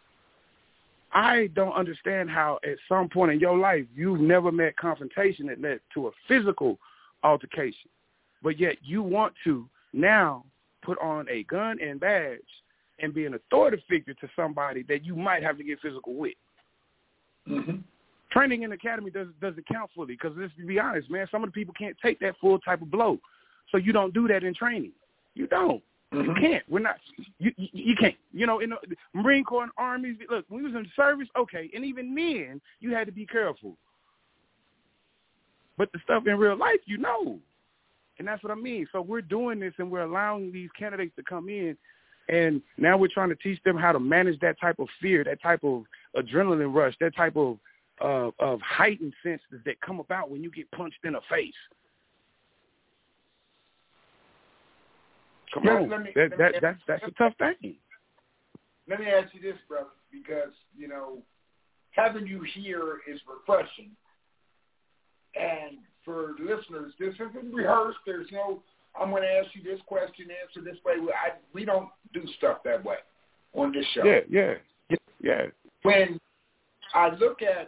I don't understand how at some point in your life you've never met confrontation that led to a physical altercation, but yet you want to now put on a gun and badge and be an authority figure to somebody that you might have to get physical with. Mm-hmm. Training in the academy doesn't count fully, because let's be honest, man, some of the people can't take that full type of blow. So you don't do that in training. You don't. Mm-hmm. You can't. We're not. You can't. You know, in the Marine Corps and Armies, look, when we was in the service, okay, and even then, you had to be careful. But the stuff in real life, you know. And that's what I mean. So we're doing this, and we're allowing these candidates to come in, and now we're trying to teach them how to manage that type of fear, that type of adrenaline rush, that type of heightened senses that come about when you get punched in the face. Come on. That's a tough thing. Let me ask you this, brother, because, you know, having you here is refreshing. And for listeners, this isn't rehearsed. There's no, I'm going to ask you this question, answer this way. We don't do stuff that way on this show. Yeah. When I look at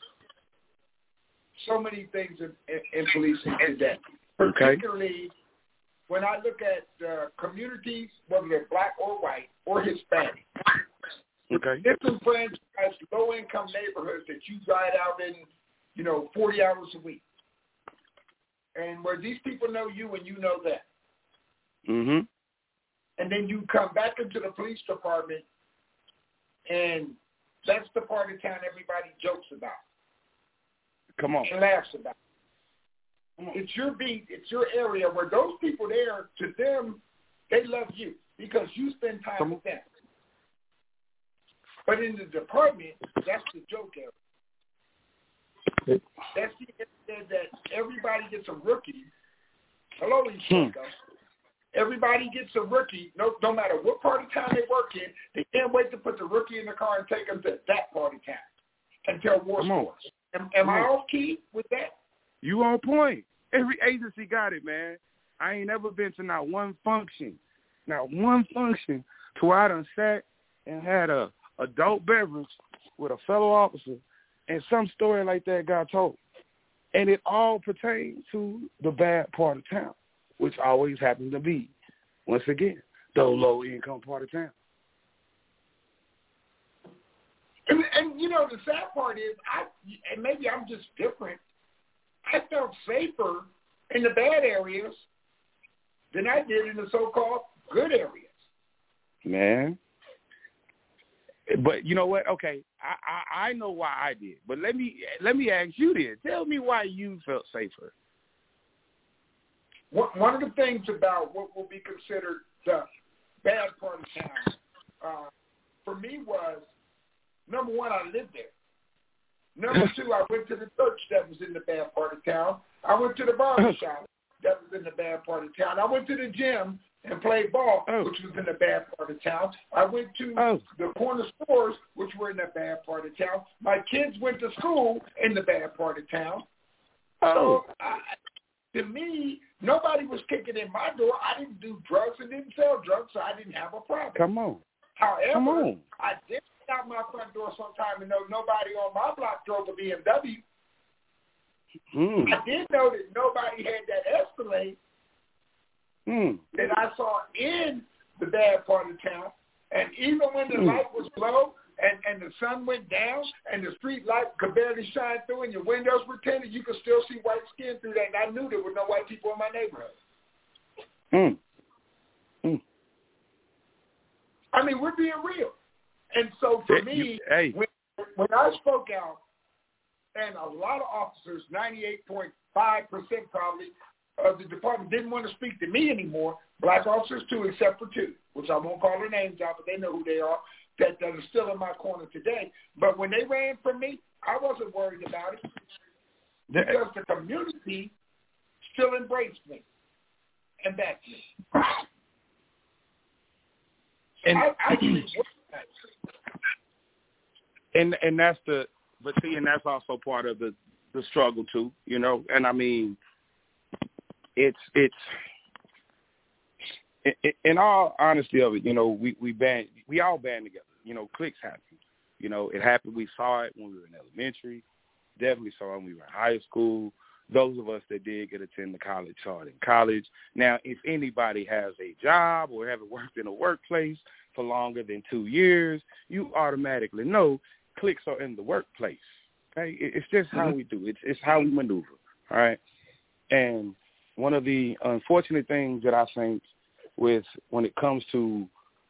so many things in policing today, particularly when I look at communities, whether they're black or white or Hispanic, disenfranchised, low-income neighborhoods that you ride out in, 40 hours a week, and where these people know you and you know them. Mm-hmm. And then you come back into the police department, and that's the part of town everybody jokes about. Come on. And laughs about. It's your beat. It's your area where those people there, to them, they love you because you spend time with them. But in the department, that's the joke area. That's the area that everybody gets a rookie. Hello, Chico. Everybody gets a rookie, no matter what part of town they work in. They can't wait to put the rookie in the car and take them to that part of town and tell war stories. Am I off key with that? You on point. Every agency got it, man. I ain't never been to not one function to where I done sat and had a adult beverage with a fellow officer and some story like that got told. And it all pertains to the bad part of town, which always happens to be, once again, the low-income part of town. And the sad part is, and maybe I'm just different, I felt safer in the bad areas than I did in the so-called good areas. Man. But you know what? Okay, I know why I did. But let me ask you this. Tell me why you felt safer. One of the things about what will be considered the bad part of town, for me was, number one, I lived there. Number two, I went to the church that was in the bad part of town. I went to the barbershop that was in the bad part of town. I went to the gym and played ball, which was in the bad part of town. I went to the corner stores, which were in the bad part of town. My kids went to school in the bad part of town. So, to me, nobody was kicking in my door. I didn't do drugs and didn't sell drugs, so I didn't have a problem. Come on. However, I did out my front door sometime and know nobody on my block drove a BMW. I did know that nobody had that Escalade that I saw in the bad part of town. And even when the light was low and the sun went down and the street light could barely shine through and your windows were tinted, you could still see white skin through that. And I knew there were no white people in my neighborhood. I mean, we're being real. And so for me, when I spoke out, and a lot of officers, 98.5% probably, of the department didn't want to speak to me anymore, black officers too, except for two, which I won't call their names out, but they know who they are, that are still in my corner today. But when they ran from me, I wasn't worried about it because the community still embraced me and backed me. And I think and that's and that's also part of the struggle too, you know. And I mean, it's in all honesty of it, you know, we all band together. You know, cliques happen. You know, it happened. We saw it when we were in elementary. Definitely saw it when we were in high school. Those of us that did get attend the college saw it in college. Now, if anybody has a job or haven't worked in a workplace for longer than 2 years, you automatically know cliques are in the workplace. Okay, it's just how we do. It's how we maneuver. All right, and one of the unfortunate things that I think with when it comes to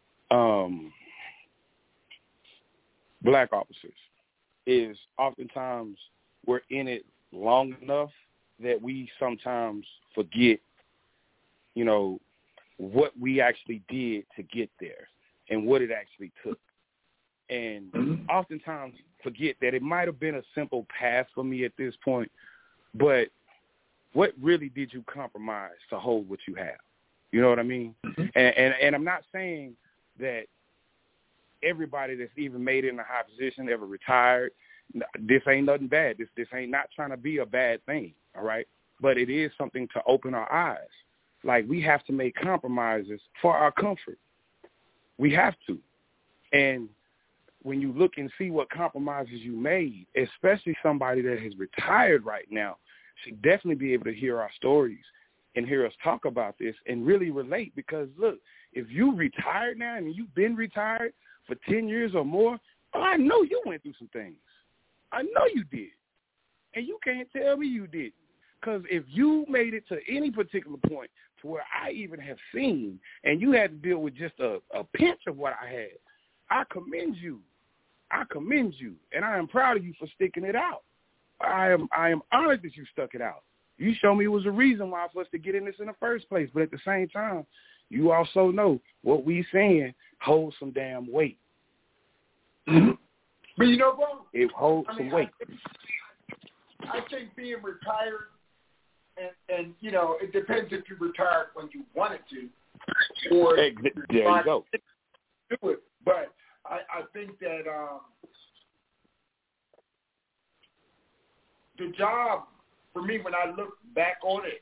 black officers is oftentimes we're in it long enough that we sometimes forget, you know, what we actually did to get there and what it actually took. And oftentimes forget that it might have been a simple path for me at this point, but what really did you compromise to hold what you have? You know what I mean? And I'm not saying that everybody that's even made it in a high position ever retired. This ain't nothing bad. This ain't not trying to be a bad thing, all right? But it is something to open our eyes. Like, we have to make compromises for our comfort. We have to. And when you look and see what compromises you made, especially somebody that has retired right now, should definitely be able to hear our stories and hear us talk about this and really relate. Because, look, if you retired now and you've been retired for 10 years or more, I know you went through some things. I know you did. And you can't tell me you didn't. Because if you made it to any particular point to where I even have seen and you had to deal with just a pinch of what I had, I commend you. I commend you. And I am proud of you for sticking it out. I am honored that you stuck it out. You showed me it was a reason why for us to get in this in the first place. But at the same time, you also know what we saying holds some damn weight. But you know, bro, it holds some weight. I think being retired, and you know, it depends if you retired when you wanted to, or there you go. Do it. But I think that the job for me, when I look back on it,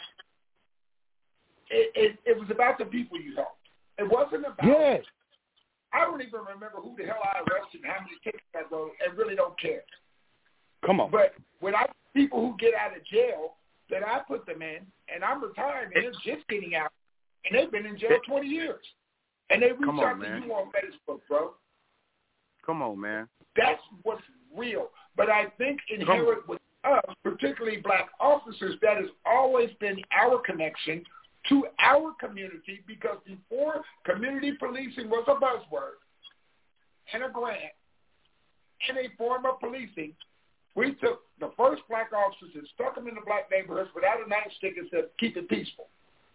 it was about the people you helped. It wasn't about. Yes. I don't even remember who the hell I arrested and how many tickets I wrote, and really don't care. Come on. But when I people who get out of jail, that I put them in, and I'm retired, and they're just getting out, and they've been in jail 20 years. And they reach out to you on Facebook, bro. Come on, man. That's what's real. But I think inherent with us, particularly black officers, that has always been our connection to our community, because before community policing was a buzzword and a grant and a form of policing, we took the first black officers and stuck them in the black neighborhoods without a nightstick and said, keep it peaceful.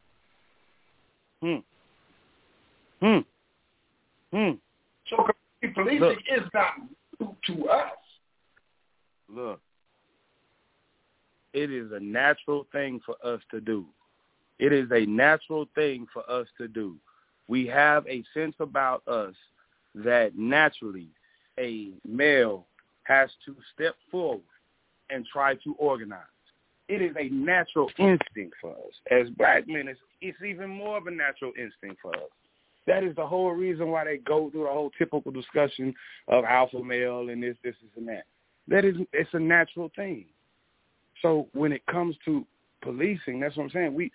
So community policing is not new to us. Look, it is a natural thing for us to do. It is a natural thing for us to do. We have a sense about us that naturally a male has to step forward and try to organize. It is a natural instinct for us. As black men, it's even more of a natural instinct for us. That is the whole reason why they go through the whole typical discussion of alpha male and this, and that. It's a natural thing. So when it comes to policing, that's what I'm saying.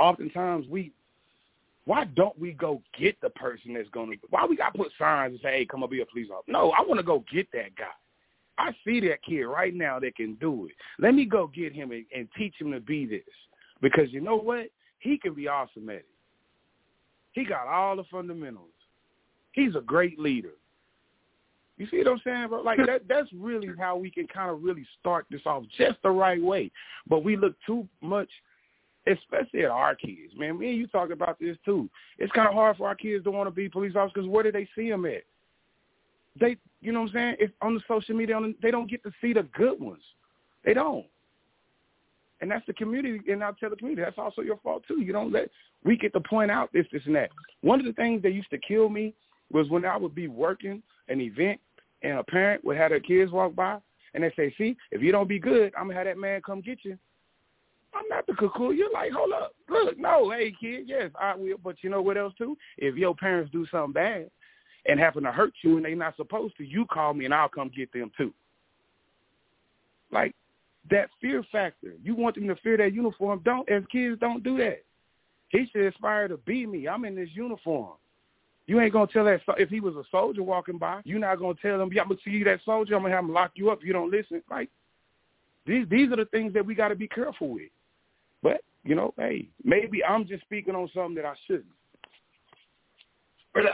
Why don't we go get the person that's going to, why we got to put signs and say, hey, come up, be a police officer? No, I want to go get that guy. I see that kid right now that can do it. Let me go get him and teach him to be this. Because you know what? He can be awesome at it. He got all the fundamentals. He's a great leader. You see what I'm saying, bro? Like, that's really how we can kind of really start this off just the right way. But we look too much, especially at our kids, man. Me and you talk about this, too. It's kind of hard for our kids to want to be police officers because where do they see them at? They, you know what I'm saying? It's on the social media, they don't get to see the good ones. They don't. And that's the community, and I'll tell the community, that's also your fault, too. You don't we get to point out this, and that. One of the things that used to kill me was when I would be working an event and a parent would have their kids walk by and they say, see, if you don't be good, I'm going to have that man come get you. I'm not the cuckoo. You're like, hold up. Look, no, hey, kid, yes, I will. But you know what else, too? If your parents do something bad and happen to hurt you and they're not supposed to, you call me and I'll come get them, too. Like, that fear factor. You want them to fear that uniform. As kids, don't do that. He should aspire to be me. I'm in this uniform. You ain't going to tell that if he was a soldier walking by, you're not going to tell him, I'm going to see you that soldier, I'm going to have him lock you up if you don't listen. Like, these are the things that we got to be careful with. But, you know, hey, maybe I'm just speaking on something that I shouldn't. But,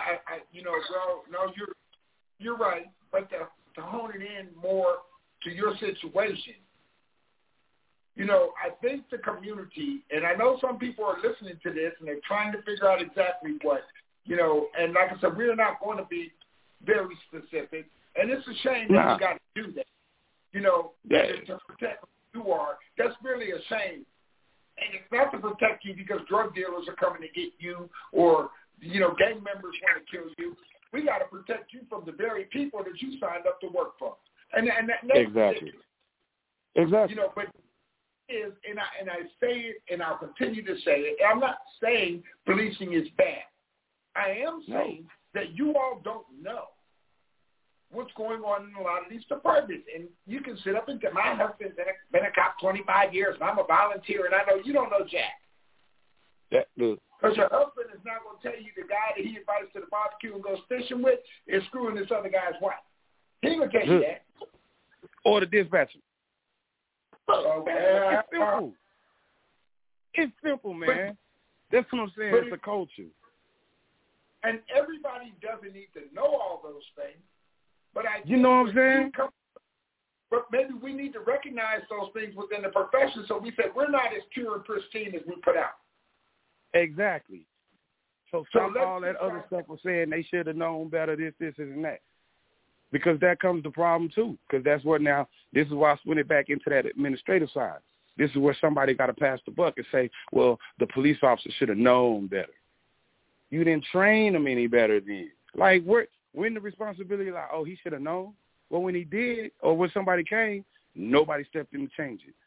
you're right. But to hone it in more to your situation, you know, I think the community, and I know some people are listening to this and they're trying to figure out exactly what, you know, and like I said, we're not going to be very specific. And it's a shame that we got to do that. You know, to protect who you are, that's really a shame. And it's not to protect you because drug dealers are coming to get you or, you know, gang members want to kill you. We got to protect you from the very people that you signed up to work for. And that's exactly. Exactly. You know, but and I say it and I'll continue to say it. I'm not saying policing is bad. I am saying that you all don't know what's going on in a lot of these departments. And you can sit up and say, my husband's been a cop 25 years, and I'm a volunteer, and I know you don't know jack. Because your husband is not going to tell you the guy that he invites to the barbecue and goes fishing with is screwing this other guy's wife. He ain't going to tell you that. Or the dispatcher. Okay. It's simple. It's simple, man. That's what I'm saying. It's a culture. And everybody doesn't need to know all those things. But you know what I'm saying? But maybe we need to recognize those things within the profession so we say we're not as pure and pristine as we put out. Exactly. So stop all that other stuff of saying they should have known better, this, and that. Because that comes the problem, too. Because that's what now, this is why I swing it back into that administrative side. This is where somebody got to pass the buck and say, well, the police officer should have known better. You didn't train them any better then. Like, when the responsibility, like, oh, he should have known? Well, when he did, or when somebody came, nobody stepped in to change it.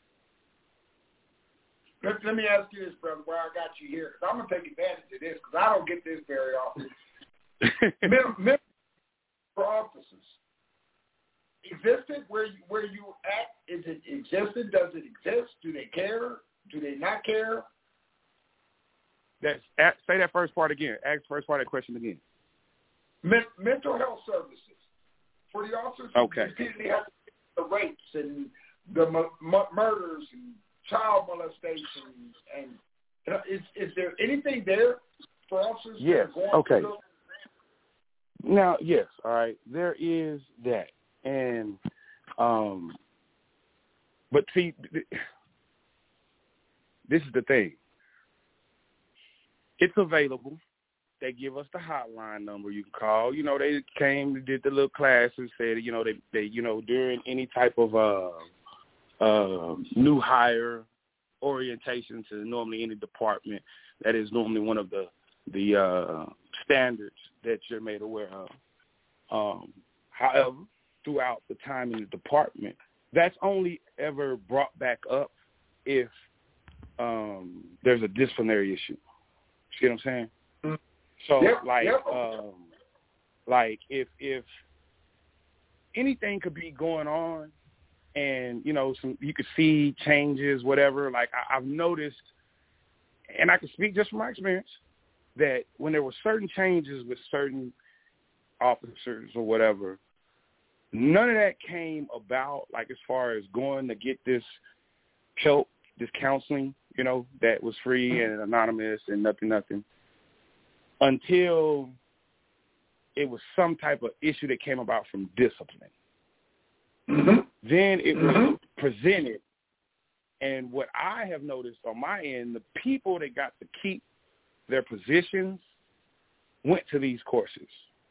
Let me ask you this, brother, where I got you here, because I'm going to take advantage of this, because I don't get this very often. Members for officers, existed where you at? Is it existed? Does it exist? Do they care? Do they not care? Say that first part again. Ask the first part of that question again. Mental health services for the officers who repeatedly have the rapes and the murders and child molestations, and is there anything there for officers? Yes. Okay. Now, yes. All right. There is that, and but see, this is the thing. It's available. They give us the hotline number you can call. You know, they came, did the little class and said, you know, they you know, during any type of new hire orientation to normally any department, that is normally one of the standards that you're made aware of. However, throughout the time in the department, that's only ever brought back up if there's a disciplinary issue. See what I'm saying? Mm-hmm. So, like if anything could be going on, and you know, you could see changes, whatever. Like I've noticed, and I can speak just from my experience, that when there were certain changes with certain officers or whatever, none of that came about. Like as far as going to get this help, this counseling, you know, that was free and anonymous and nothing. Until it was some type of issue that came about from discipline. Mm-hmm. Then it was presented, and what I have noticed on my end, the people that got to keep their positions went to these courses.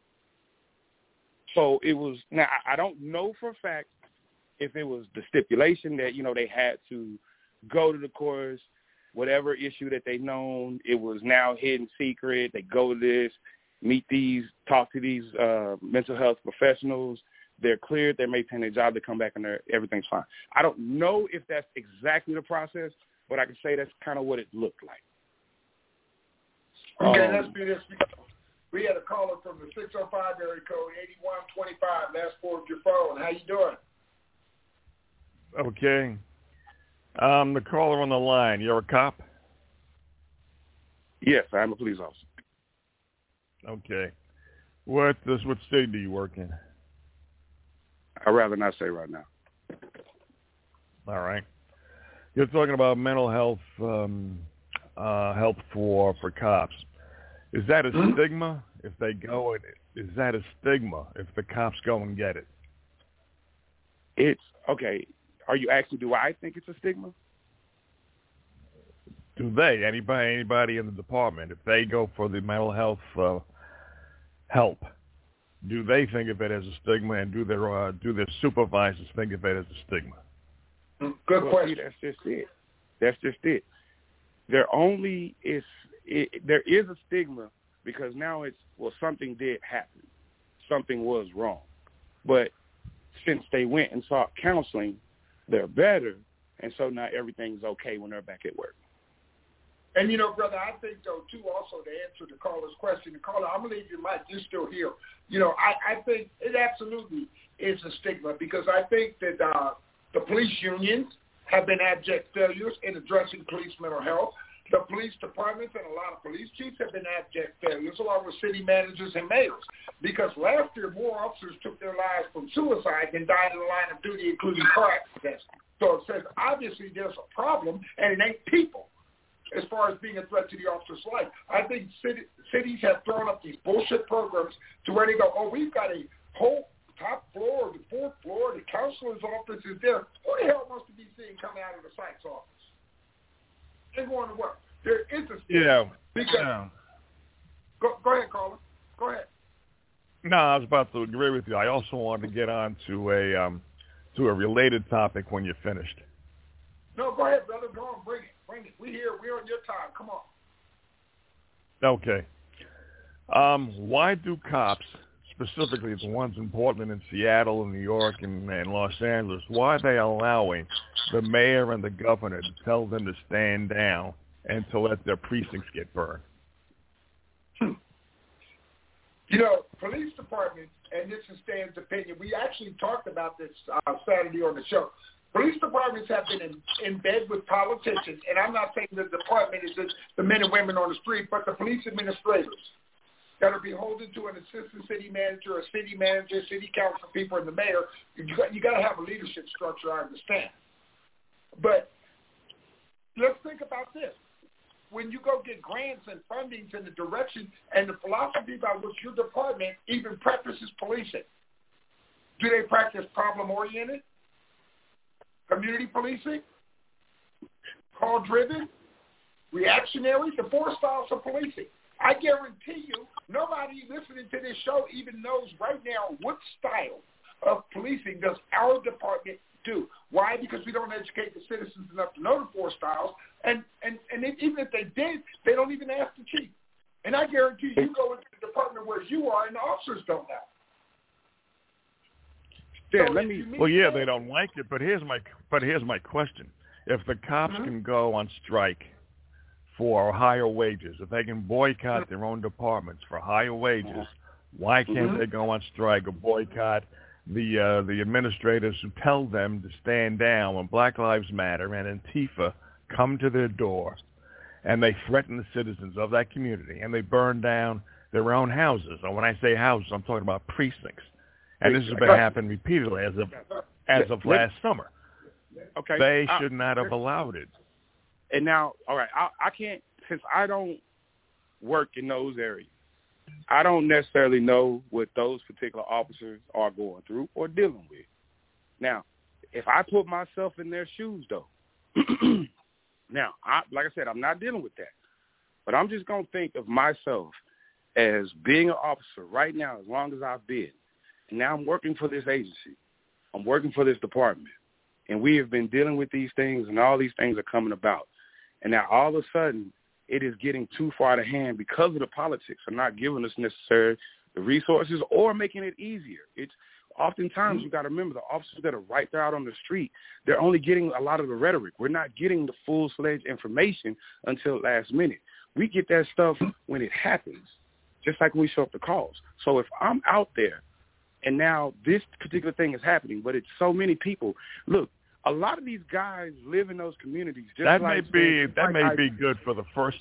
So it was, now I don't know for a fact if it was the stipulation that, you know, they had to go to the course, whatever issue that they known, it was now hidden secret, they go to this, talk to these mental health professionals. They're cleared, they maintain their job, they come back and everything's fine. I don't know if that's exactly the process, but I can say that's kind of what it looked like. Okay, let's do this. We had a caller from the 605 area code, 8125, last four of your phone. How you doing? Okay. The caller on the line, you're a cop? Yes, I'm a police officer. Okay. What state do you work in? I'd rather not say right now. All right. You're talking about mental health help for cops. Is that a stigma if they go? Is that a stigma if the cops go and get it? It's okay. Are you asking? Do I think it's a stigma? Do they? Anybody in the department, if they go for the mental health help, do they think of it as a stigma, and do their supervisors think of it as a stigma? Good question. That's just it. There is a stigma because now something did happen. Something was wrong. But since they went and sought counseling, they're better, and so now everything's okay when they're back at work. And, brother, I think, though, too, also to answer the caller's question, I'm going to leave your mic. You're still here. I think it absolutely is a stigma because I think that the police unions have been abject failures in addressing police mental health. The police departments and a lot of police chiefs have been abject failures, along with city managers and mayors. Because last year, more officers took their lives from suicide than died in the line of duty, including car accidents. So it says, obviously, there's a problem, and it ain't people as far as being a threat to the officer's life. I think cities have thrown up these bullshit programs to where they go, we've got a whole top floor, the fourth floor, the counselor's office is there. Who the hell wants to be seen coming out of the psych's office? They're going to work. They're interested. Yeah. Go ahead, caller. Go ahead. No, I was about to agree with you. I also wanted to get on to a related topic when you're finished. No, go ahead, brother. Go on, bring it. We're here. We're on your time. Come on. Okay. Why do cops, specifically the ones in Portland and Seattle and New York and Los Angeles, why are they allowing the mayor and the governor to tell them to stand down and to let their precincts get burned? Police departments, and this is Stan's opinion, we actually talked about this Saturday on the show. Police departments have been in bed with politicians, and I'm not saying the department is just the men and women on the street, but the police administrators that are beholden to an assistant city manager, a city manager, city council people, and the mayor. You got to have a leadership structure, I understand. But let's think about this. When you go get grants and fundings in the direction and the philosophy by which your department even practices policing, do they practice problem-oriented? Community policing, call-driven, reactionary, the four styles of policing. I guarantee you, nobody listening to this show even knows right now what style of policing does our department do. Why? Because we don't educate the citizens enough to know the four styles, and even if they did, they don't even ask the chief. And I guarantee you go into the department where you are, and the officers don't know. Yeah, they don't like it, but here's my question. If the cops can go on strike for higher wages, if they can boycott their own departments for higher wages, why can't they go on strike or boycott the administrators who tell them to stand down when Black Lives Matter and Antifa come to their door and they threaten the citizens of that community and they burn down their own houses? And when I say houses, I'm talking about precincts. And this has been happening repeatedly as of last summer. Okay, they should not have allowed it. And now, all right, I can't, since I don't work in those areas, I don't necessarily know what those particular officers are going through or dealing with. Now, if I put myself in their shoes, though, now, like I said, I'm not dealing with that. But I'm just going to think of myself as being an officer right now, as long as I've been. And now I'm working for this agency. I'm working for this department. And we have been dealing with these things, and all these things are coming about. And now all of a sudden, it is getting too far to hand because of the politics of not giving us necessarily the resources or making it easier. It's oftentimes you got to remember the officers that are right there out on the street, they're only getting a lot of the rhetoric. We're not getting the full-fledged information until last minute. We get that stuff when it happens, just like when we show up to calls. So if I'm out there and now this particular thing is happening, but it's so many people, look, a lot of these guys live in those communities. That may be good for the first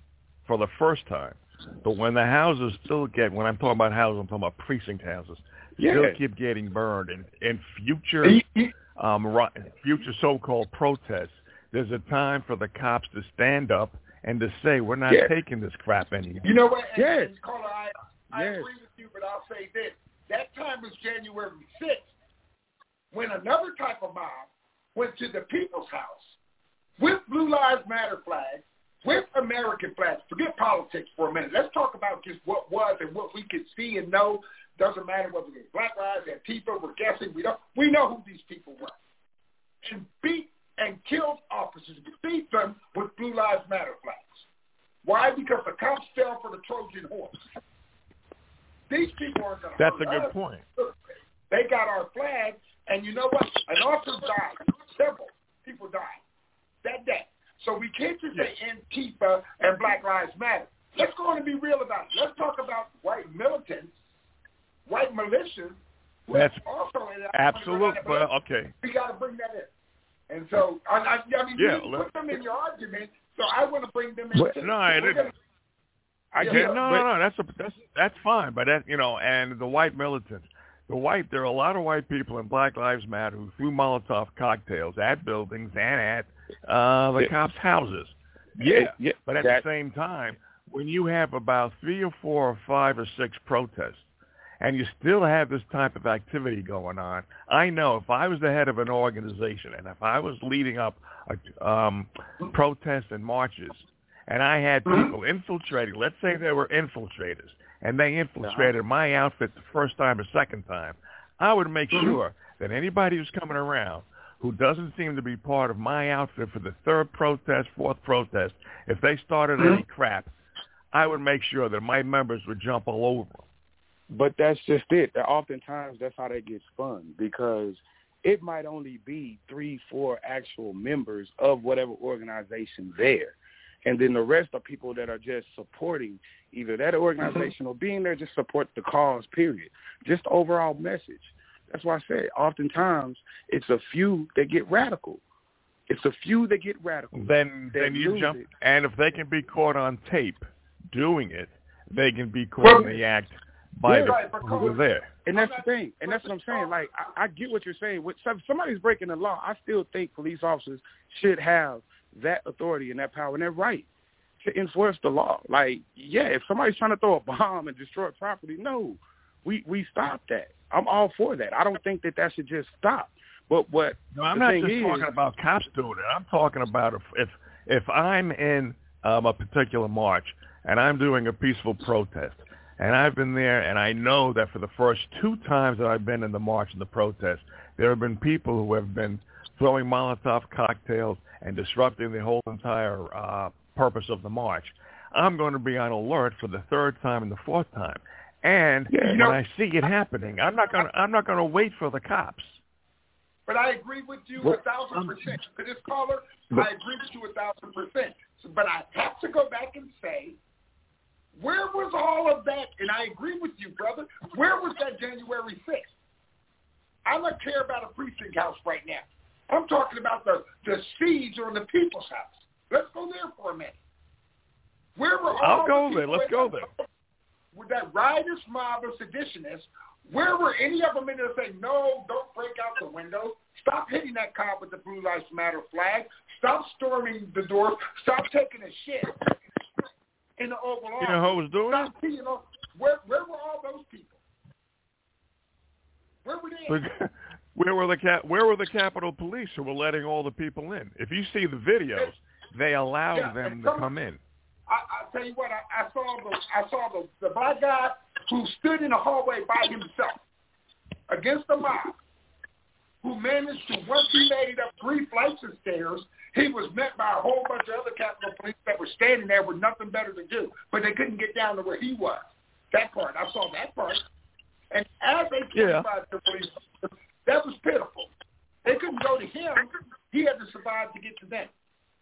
time. But when the houses still get, when I'm talking about houses, I'm talking about precinct houses, still keep getting burned. And future so-called protests, there's a time for the cops to stand up and to say, we're not taking this crap anymore. You know what? Caller, I agree with you, but I'll say this. That time was January 6th, when another type of mob went to the People's House with Blue Lives Matter flags, with American flags. Forget politics for a minute. Let's talk about just what was and what we could see and know. Doesn't matter whether it's Black Lives, Antifa, we're guessing. We know who these people were. And beat and killed officers, beat them with Blue Lives Matter flags. Why? Because the cops fell for the Trojan horse. These people aren't going to hurt us. That's a good point. They got our flag, and you know what? An officer died. Several people died that day. So we can't just say Antifa and Black Lives Matter. Let's go on and be real about it. Let's talk about white militants, white militias. That's also absolute. Well, okay. We got to bring that in. And so, I mean, you put them in your argument, so I want to bring them in. No, I didn't. No. That's fine. But that, and the white militants. There are a lot of white people in Black Lives Matter who threw Molotov cocktails at buildings and at the cops' houses. But at the same time, when you have about 3 or 4 or 5 or 6 protests, and you still have this type of activity going on, I know if I was the head of an organization and if I was leading up protests and marches, and I had people infiltrating, let's say they were infiltrators, and they infiltrated my outfit the first time or second time, I would make sure that anybody who's coming around who doesn't seem to be part of my outfit for the 3rd protest, 4th protest, if they started any crap, I would make sure that my members would jump all over them. But that's just it. Oftentimes that's how they get spun, because it might only be 3, 4 actual members of whatever organization there. And then the rest are people that are just supporting either that organization or being there just support the cause, period. Just the overall message. That's why I said oftentimes it's a few that get radical. Then you jump. And if they can be caught on tape doing it, they can be caught in the act by who was there. And that's the thing. And that's what I'm saying. Like, I get what you're saying. If somebody's breaking the law, I still think police officers should have that authority and that power and that right to enforce the law. Like, if somebody's trying to throw a bomb and destroy property, no, we stop that. I'm all for that. I don't think that should just stop. But what I'm not just talking about cops doing it. I'm talking about if I'm in a particular march and I'm doing a peaceful protest, and I've been there, and I know that for the first 2 times that I've been in the march and the protest, there have been people who have been throwing Molotov cocktails and disrupting the whole entire purpose of the march. I'm going to be on alert for the 3rd time and the 4th time. And when I see it happening, I'm not going to wait for the cops. But I agree with you 1,000%. To this caller, I agree with you 1,000%. But I have to go back and say, where was all of that? And I agree with you, brother. Where was that January 6th? I don't care about a precinct house right now. I'm talking about the siege on the People's House. Let's go there for a minute. Where were all Let's go there. With that riotous mob of seditionists, where were any of them in there saying, no, don't break out the window. Stop hitting that cop with the Blue Lives Matter flag. Stop storming the doors. Stop taking a shit in the Oval Office. You know who was doing it? Where were all those people? Where were they? Where were the Capitol Police who were letting all the people in? If you see the videos, they allowed them to come in. I tell you what, I saw the black guy who stood in the hallway by himself against the mob, who managed to, once he made it up 3 flights of stairs, he was met by a whole bunch of other Capitol Police that were standing there with nothing better to do, but they couldn't get down to where he was. That part, I saw that part. And as they came by the police, that was pitiful. They couldn't go to him. He had to survive to get to them.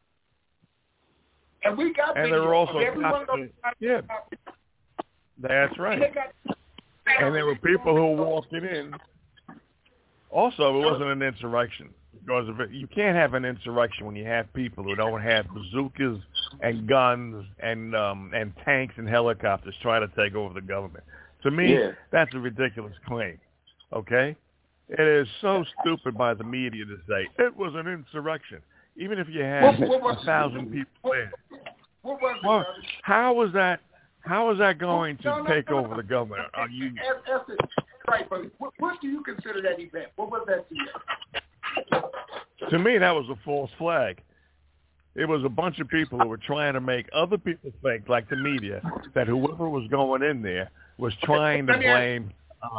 And we got and there were also yeah. That's right. And there were people who walked it in. Also, it wasn't an insurrection. Because of it, you can't have an insurrection when you have people who don't have bazookas and guns and tanks and helicopters trying to take over the government. To me, that's a ridiculous claim. Okay? It is so stupid by the media to say it was an insurrection, even if you had 1,000 people there. Well, how is that going to take over the government? Are you? Right, but what do you consider that event? What was that to you? To me, that was a false flag. It was a bunch of people who were trying to make other people think, like the media, that whoever was going in there was trying to blame.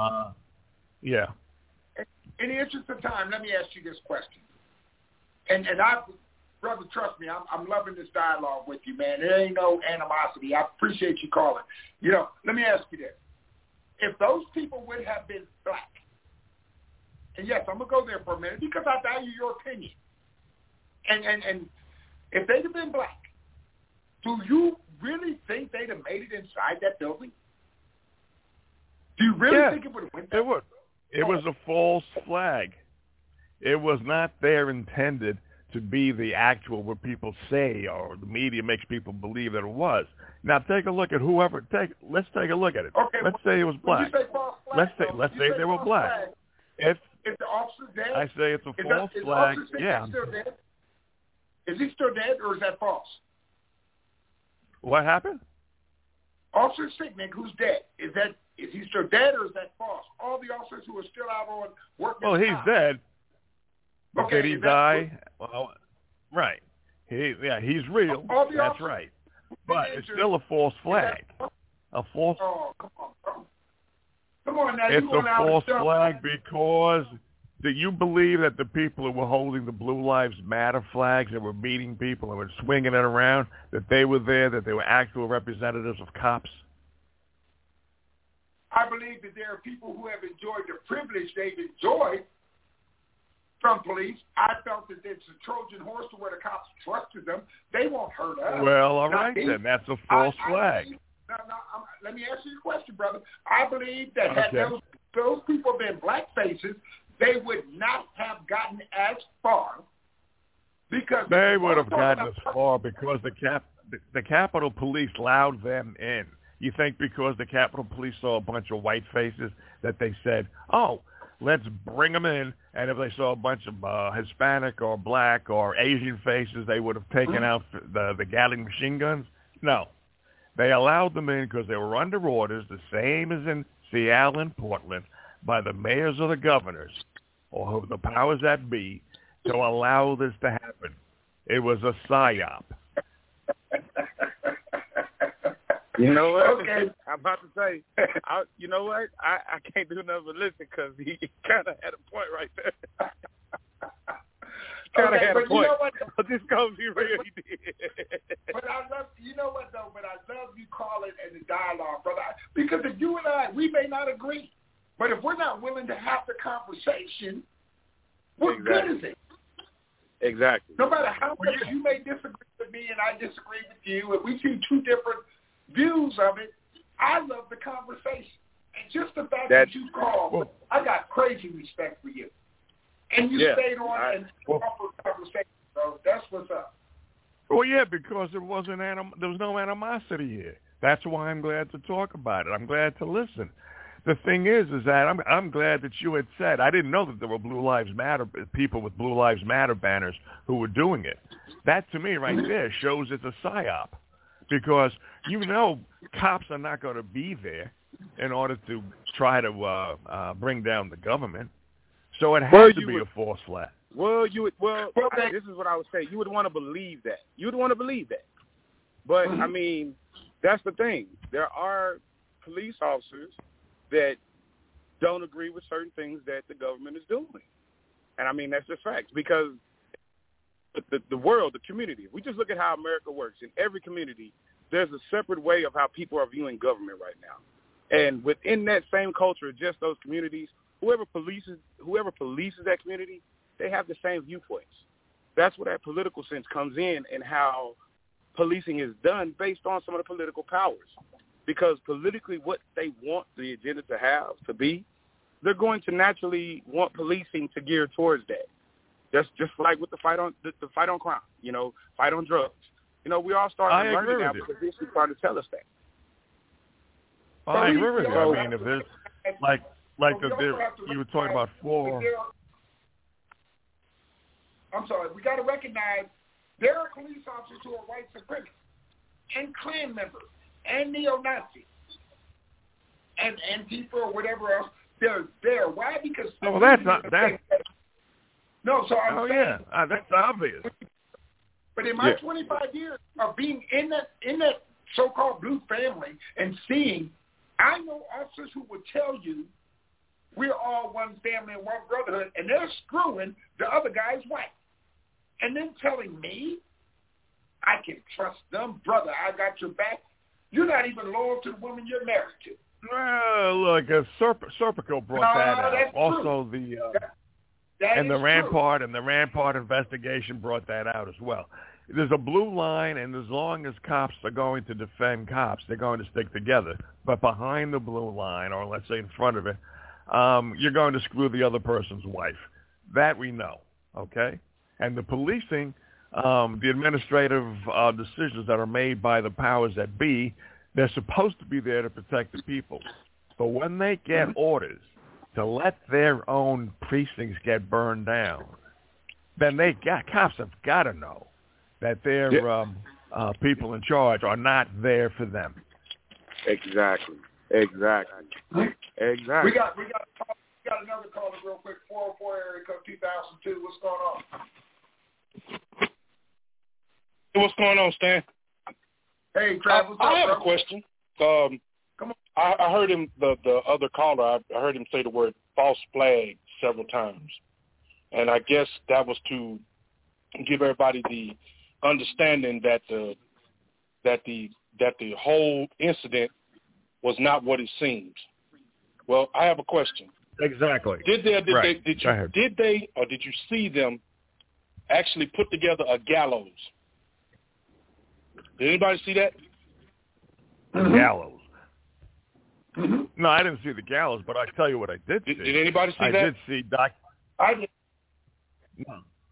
In the interest of time, let me ask you this question. And brother, trust me, I'm loving this dialogue with you, man. There ain't no animosity. I appreciate you calling. Let me ask you this. If those people would have been black, and yes, I'm going to go there for a minute because I value your opinion. And if they'd have been black, do you really think they'd have made it inside that building? Do you really think it would have went there? It would. It was a false flag. It was not there intended to be the actual what people say or the media makes people believe that it was. Now take a look at let's take a look at it. Okay, let's say it was black. Let's say they were black. Is the officer dead? I say it's a false flag. Yeah. Still dead? Is he still dead or is that false? What happened? Officer Sicknick, who's dead, is he still dead or is that false? All the officers who are still out on work. Well, he's dead. Okay, did he die? Well, right. He's real. That's right. But it's still a false flag. A false. Oh, come on, bro. Come on now. It's a false flag because do you believe that the people who were holding the Blue Lives Matter flags and were beating people and were swinging it around, that they were there, that they were actual representatives of cops? I believe that there are people who have enjoyed the privilege they've enjoyed from police. I felt that it's a Trojan horse to where the cops trusted them. They won't hurt us. Well, all right then. That's a false flag. Let me ask you a question, brother. I believe that had those people been black faces, they would not have gotten as far because they would have gotten as far because the Capitol Police allowed them in. You think because the Capitol Police saw a bunch of white faces that they said, "Oh, let's bring them in," and if they saw a bunch of Hispanic or black or Asian faces, they would have taken out the Gatling machine guns? No. They allowed them in because they were under orders, the same as in Seattle and Portland, by the mayors or the governors or the powers that be to allow this to happen. It was a psyop. You know what? Okay. I'm about to say, you know what? I can't do nothing but listen because he kind of had a point right there. Kind of had a point. You know what? This goes be real, he did. But I love you calling and the dialogue, brother. Because if you and I, we may not agree, but if we're not willing to have the conversation, what good is it? Exactly. No matter how much you may disagree with me and I disagree with you, and we see two different views of it, I love the conversation. And just the fact that you called, I got crazy respect for you. And you stayed on and offered conversation, bro. That's what's up. Well, yeah, because there was no animosity here. That's why I'm glad to talk about it. I'm glad to listen. The thing is that I'm glad that you had said, I didn't know that there were Blue Lives Matter people with Blue Lives Matter banners who were doing it. That to me right there shows it's a psyop, because cops are not going to be there in order to try to bring down the government. So it has to be a false flag. This is what I would say. You would want to believe that. You would want to believe that. But, I mean, that's the thing. There are police officers that don't agree with certain things that the government is doing. And, I mean, that's just facts. Because the world, the community. We just look at how America works. In every community, there's a separate way of how people are viewing government right now. And within that same culture, just those communities, whoever polices that community, they have the same viewpoints. That's where that political sense comes in and how policing is done based on some of the political powers. Because politically what they want the agenda to be, they're going to naturally want policing to gear towards that. That's just like with the fight on crime, fight on drugs. We all started learning that because this is trying to tell us that. I agree with you. I mean, if there's you were talking about four. I'm sorry. We got to recognize there are police officers who are white supremacists and Klan members and neo-Nazis and Antifa or whatever else. They're there. Why? Because that's not that. No, so I'm saying. Yeah, that's obvious. But in my 25 years of being in that so-called blue family and seeing, I know officers who will tell you we're all one family and one brotherhood, and they're screwing the other guy's wife. And then telling me I can trust them, brother, I got your back. You're not even loyal to the woman you're married to. Well, look, Serpico brought that out. That's also, true. the Rampart investigation brought that out as well. There's a blue line, and as long as cops are going to defend cops, they're going to stick together. But behind the blue line, or let's say in front of it, you're going to screw the other person's wife. That we know, okay? And the policing, the administrative decisions that are made by the powers that be, they're supposed to be there to protect the people. But when they get orders to let their own precincts get burned down, then cops have got to know that their people in charge are not there for them. Exactly. We got another caller real quick. 404 area code 2002. What's going on? What's going on, Stan? Hey, Travis. I have a question. Come on. I heard him, the other caller, I heard him say the word false flag several times. And I guess that was to give everybody the understanding that the whole incident was not what it seems. Well, I have a question. Exactly. Did you see them actually put together a gallows? Did anybody see that? Gallows. Mm-hmm. No, I didn't see the gallows, but I tell you what I did see. Did anybody see that? I did see I did. No.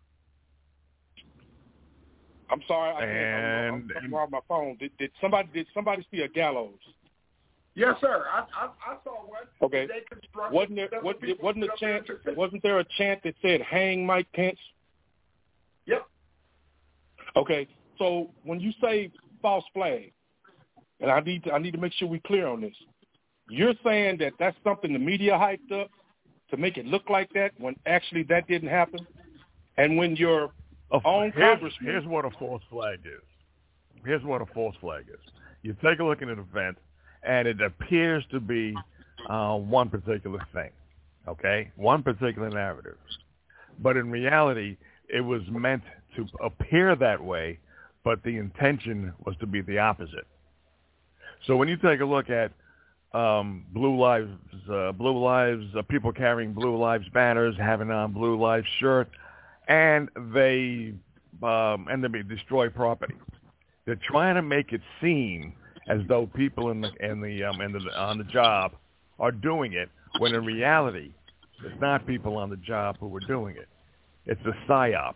I'm sorry. I'm on my phone. Did somebody see a gallows? Yes, sir. I saw one. Okay. Wasn't there a chant that said "Hang Mike Pence"? Yep. Okay. So when you say false flag, and I need to make sure we're clear on this, you're saying that that's something the media hyped up to make it look like that when actually that didn't happen, and when your own congressman. Here's what a false flag is. You take a look at an event, and it appears to be one particular thing, okay? One particular narrative. But in reality, it was meant to appear that way, but the intention was to be the opposite. So when you take a look at blue lives, people carrying blue lives banners, having on blue lives shirt, and they destroy property. They're trying to make it seem as though people on the job are doing it, when in reality, it's not people on the job who are doing it. It's a psyop.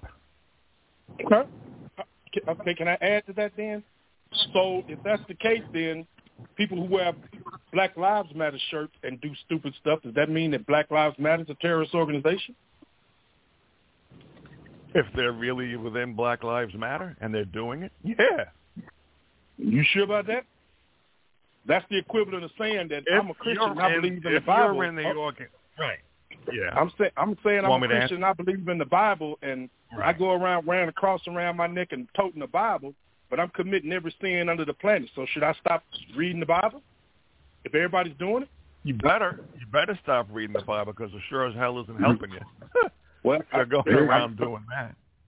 Okay, can I add to that then? So if that's the case, then people who wear Black Lives Matter shirts and do stupid stuff, does that mean that Black Lives Matter is a terrorist organization? If they're really within Black Lives Matter and they're doing it, yeah. You sure about that? That's the equivalent of saying that I'm a Christian and I believe in the Bible. You're in the right. Yeah. I'm saying I'm a Christian and I believe in the Bible, and I go around wearing a cross around my neck and toting the Bible, but I'm committing every sin under the planet. So should I stop reading the Bible if everybody's doing it? You better stop reading the Bible, because it sure as hell isn't helping you. Well, they're going around doing that.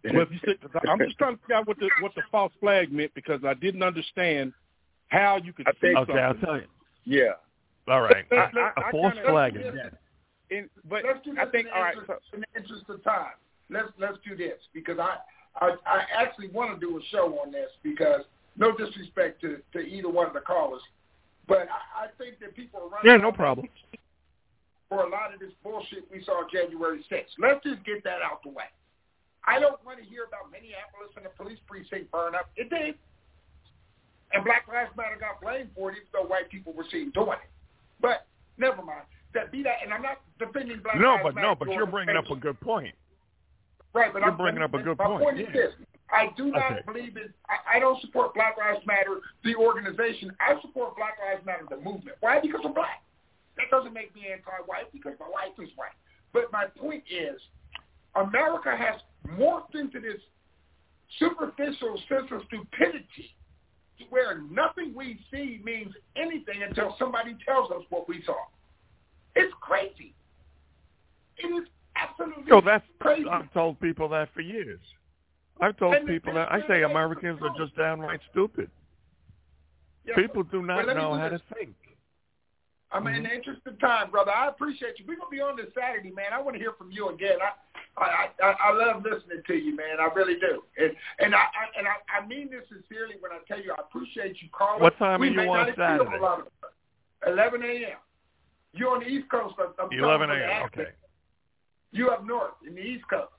Well, if you said, I'm just trying to figure out what the false flag meant because I didn't understand how you could say something. Okay, I'll tell you. Yeah. All right. I false flag is but let's do this I think in the interest of time. Let's do this because I actually want to do a show on this because no disrespect to either one of the callers, but I think that people are running. Yeah, no problem. For a lot of this bullshit we saw January 6th. Let's just get that out the way. I don't want to hear about Minneapolis and the police precinct burn up. It did. And Black Lives Matter got blamed for it even though white people were seen doing it. But never mind. And I'm not defending Black Lives Matter. But you're bringing up a good point. Right, but you're bringing up a good point. My point is this. I do not believe in I don't support Black Lives Matter, the organization. I support Black Lives Matter, the movement. Why? Because I'm black. That doesn't make me anti-white because my wife is white. But my point is, America has morphed into this superficial sense of stupidity where nothing we see means anything until somebody tells us what we saw. It's crazy. It is absolutely crazy. I've told people that for years. I've told people that. I say Americans are just downright stupid. Yes, people do not know how to think. I'm in the interest of time, brother. I appreciate you. We're going to be on this Saturday, man. I want to hear from you again. I love listening to you, man. I really do. And I mean this sincerely when I tell you I appreciate you calling. What time are you on Saturday? 11 a.m. You're on the East Coast. I'm 11 a.m., okay. You up north in the East Coast.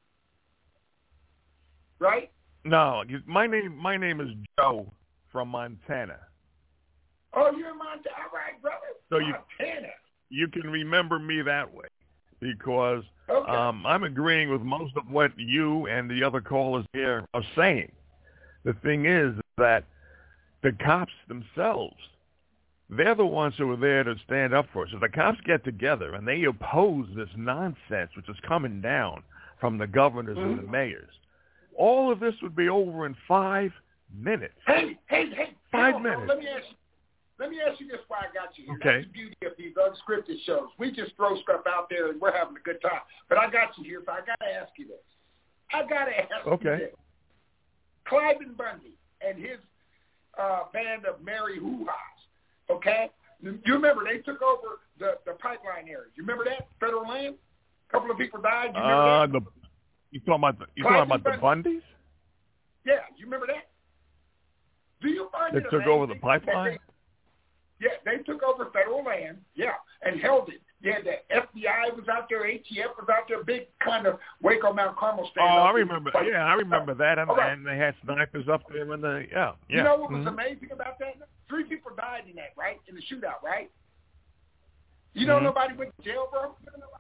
Right? No, my name is Joe from Montana. Oh, you're in Montana. All right, brother. So Montana. You can remember me that way because I'm agreeing with most of what you and the other callers here are saying. The thing is that the cops themselves, they're the ones who are there to stand up for us. If the cops get together and they oppose this nonsense which is coming down from the governors and the mayors, all of this would be over in 5 minutes. Hey. 5 minutes. Let me ask you this why I got you here. Okay. That's the beauty of these unscripted shows. We just throw stuff out there and we're having a good time. But I got you here, so I got to ask you this. You this. Cliven Bundy and his band of Merry Hoo-Ha's, okay? You remember they took over the pipeline area. You remember that? Federal land? A couple of people died. You remember that? You talking about the Bundys? Yeah, you remember that? Do you find they it took over the pipeline? They took over federal land, and held it. Yeah, the FBI was out there, ATF was out there, big kind of Waco Mount Carmel stand. Oh, I remember. I remember that, and they had snipers up there in the You know what was amazing about that? 3 people died in that, right? In the shootout, right? You know nobody went to jail, bro?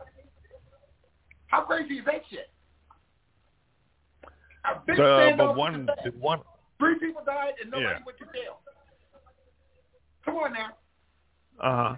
How crazy is that shit? A big but one 3 people died and nobody went to jail. Come on now.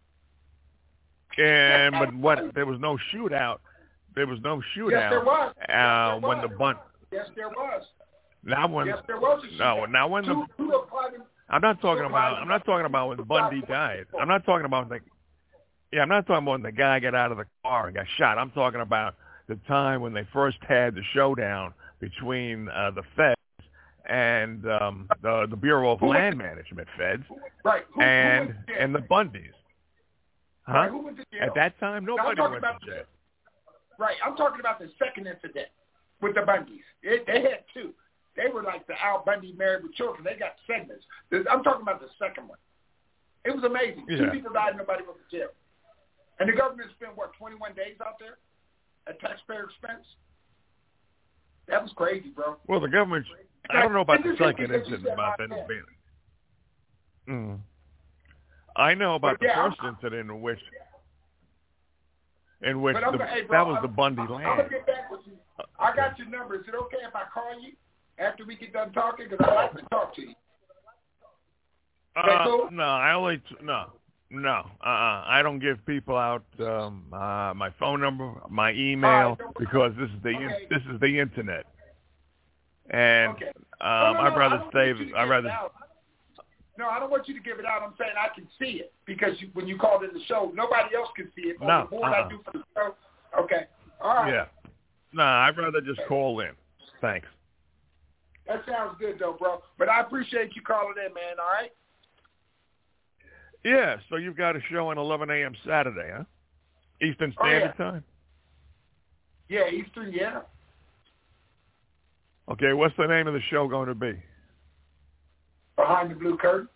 But there was no shootout. There was no shootout. Yes, there was. When the Bund. Yes, there was. Now when yes, there was a shootout. now when the. I'm not talking about when Bundy died. I'm not talking about I'm not talking about when the guy got out of the car and got shot. I'm talking about the time when they first had the showdown between the Feds and the Bureau of Land Management, Feds, and the Bundys. Huh? Right, who went to jail? At that time, nobody went to jail. Right, I'm talking about the second incident with the Bundys. They had 2. They were like the Al Bundy Married with Children. They got segments. I'm talking about the second one. It was amazing. 2 people died and nobody went to jail. And the government spent, 21 days out there at taxpayer expense? That was crazy, bro. Well, the government, I don't know about the second incident about that being. I know about the first incident in which that was the Bundy land. I'm going to get back with you. I got your number. Is it okay if I call you after we get done talking? Because I like to talk to you. No, I don't give people out my phone number, my email, because this is the internet, and I'd rather save. No, I don't want you to give it out. I'm saying I can see it because when you called in the show, nobody else can see it. On the board I do for the show. Okay, all right. Yeah, I'd rather just call in. Thanks. That sounds good, though, bro. But I appreciate you calling in, man, all right? Yeah, so you've got a show at 11 a.m. Saturday, huh? Eastern Standard Time? Yeah, Eastern, yeah. Okay, what's the name of the show going to be? Behind the Blue Curtain.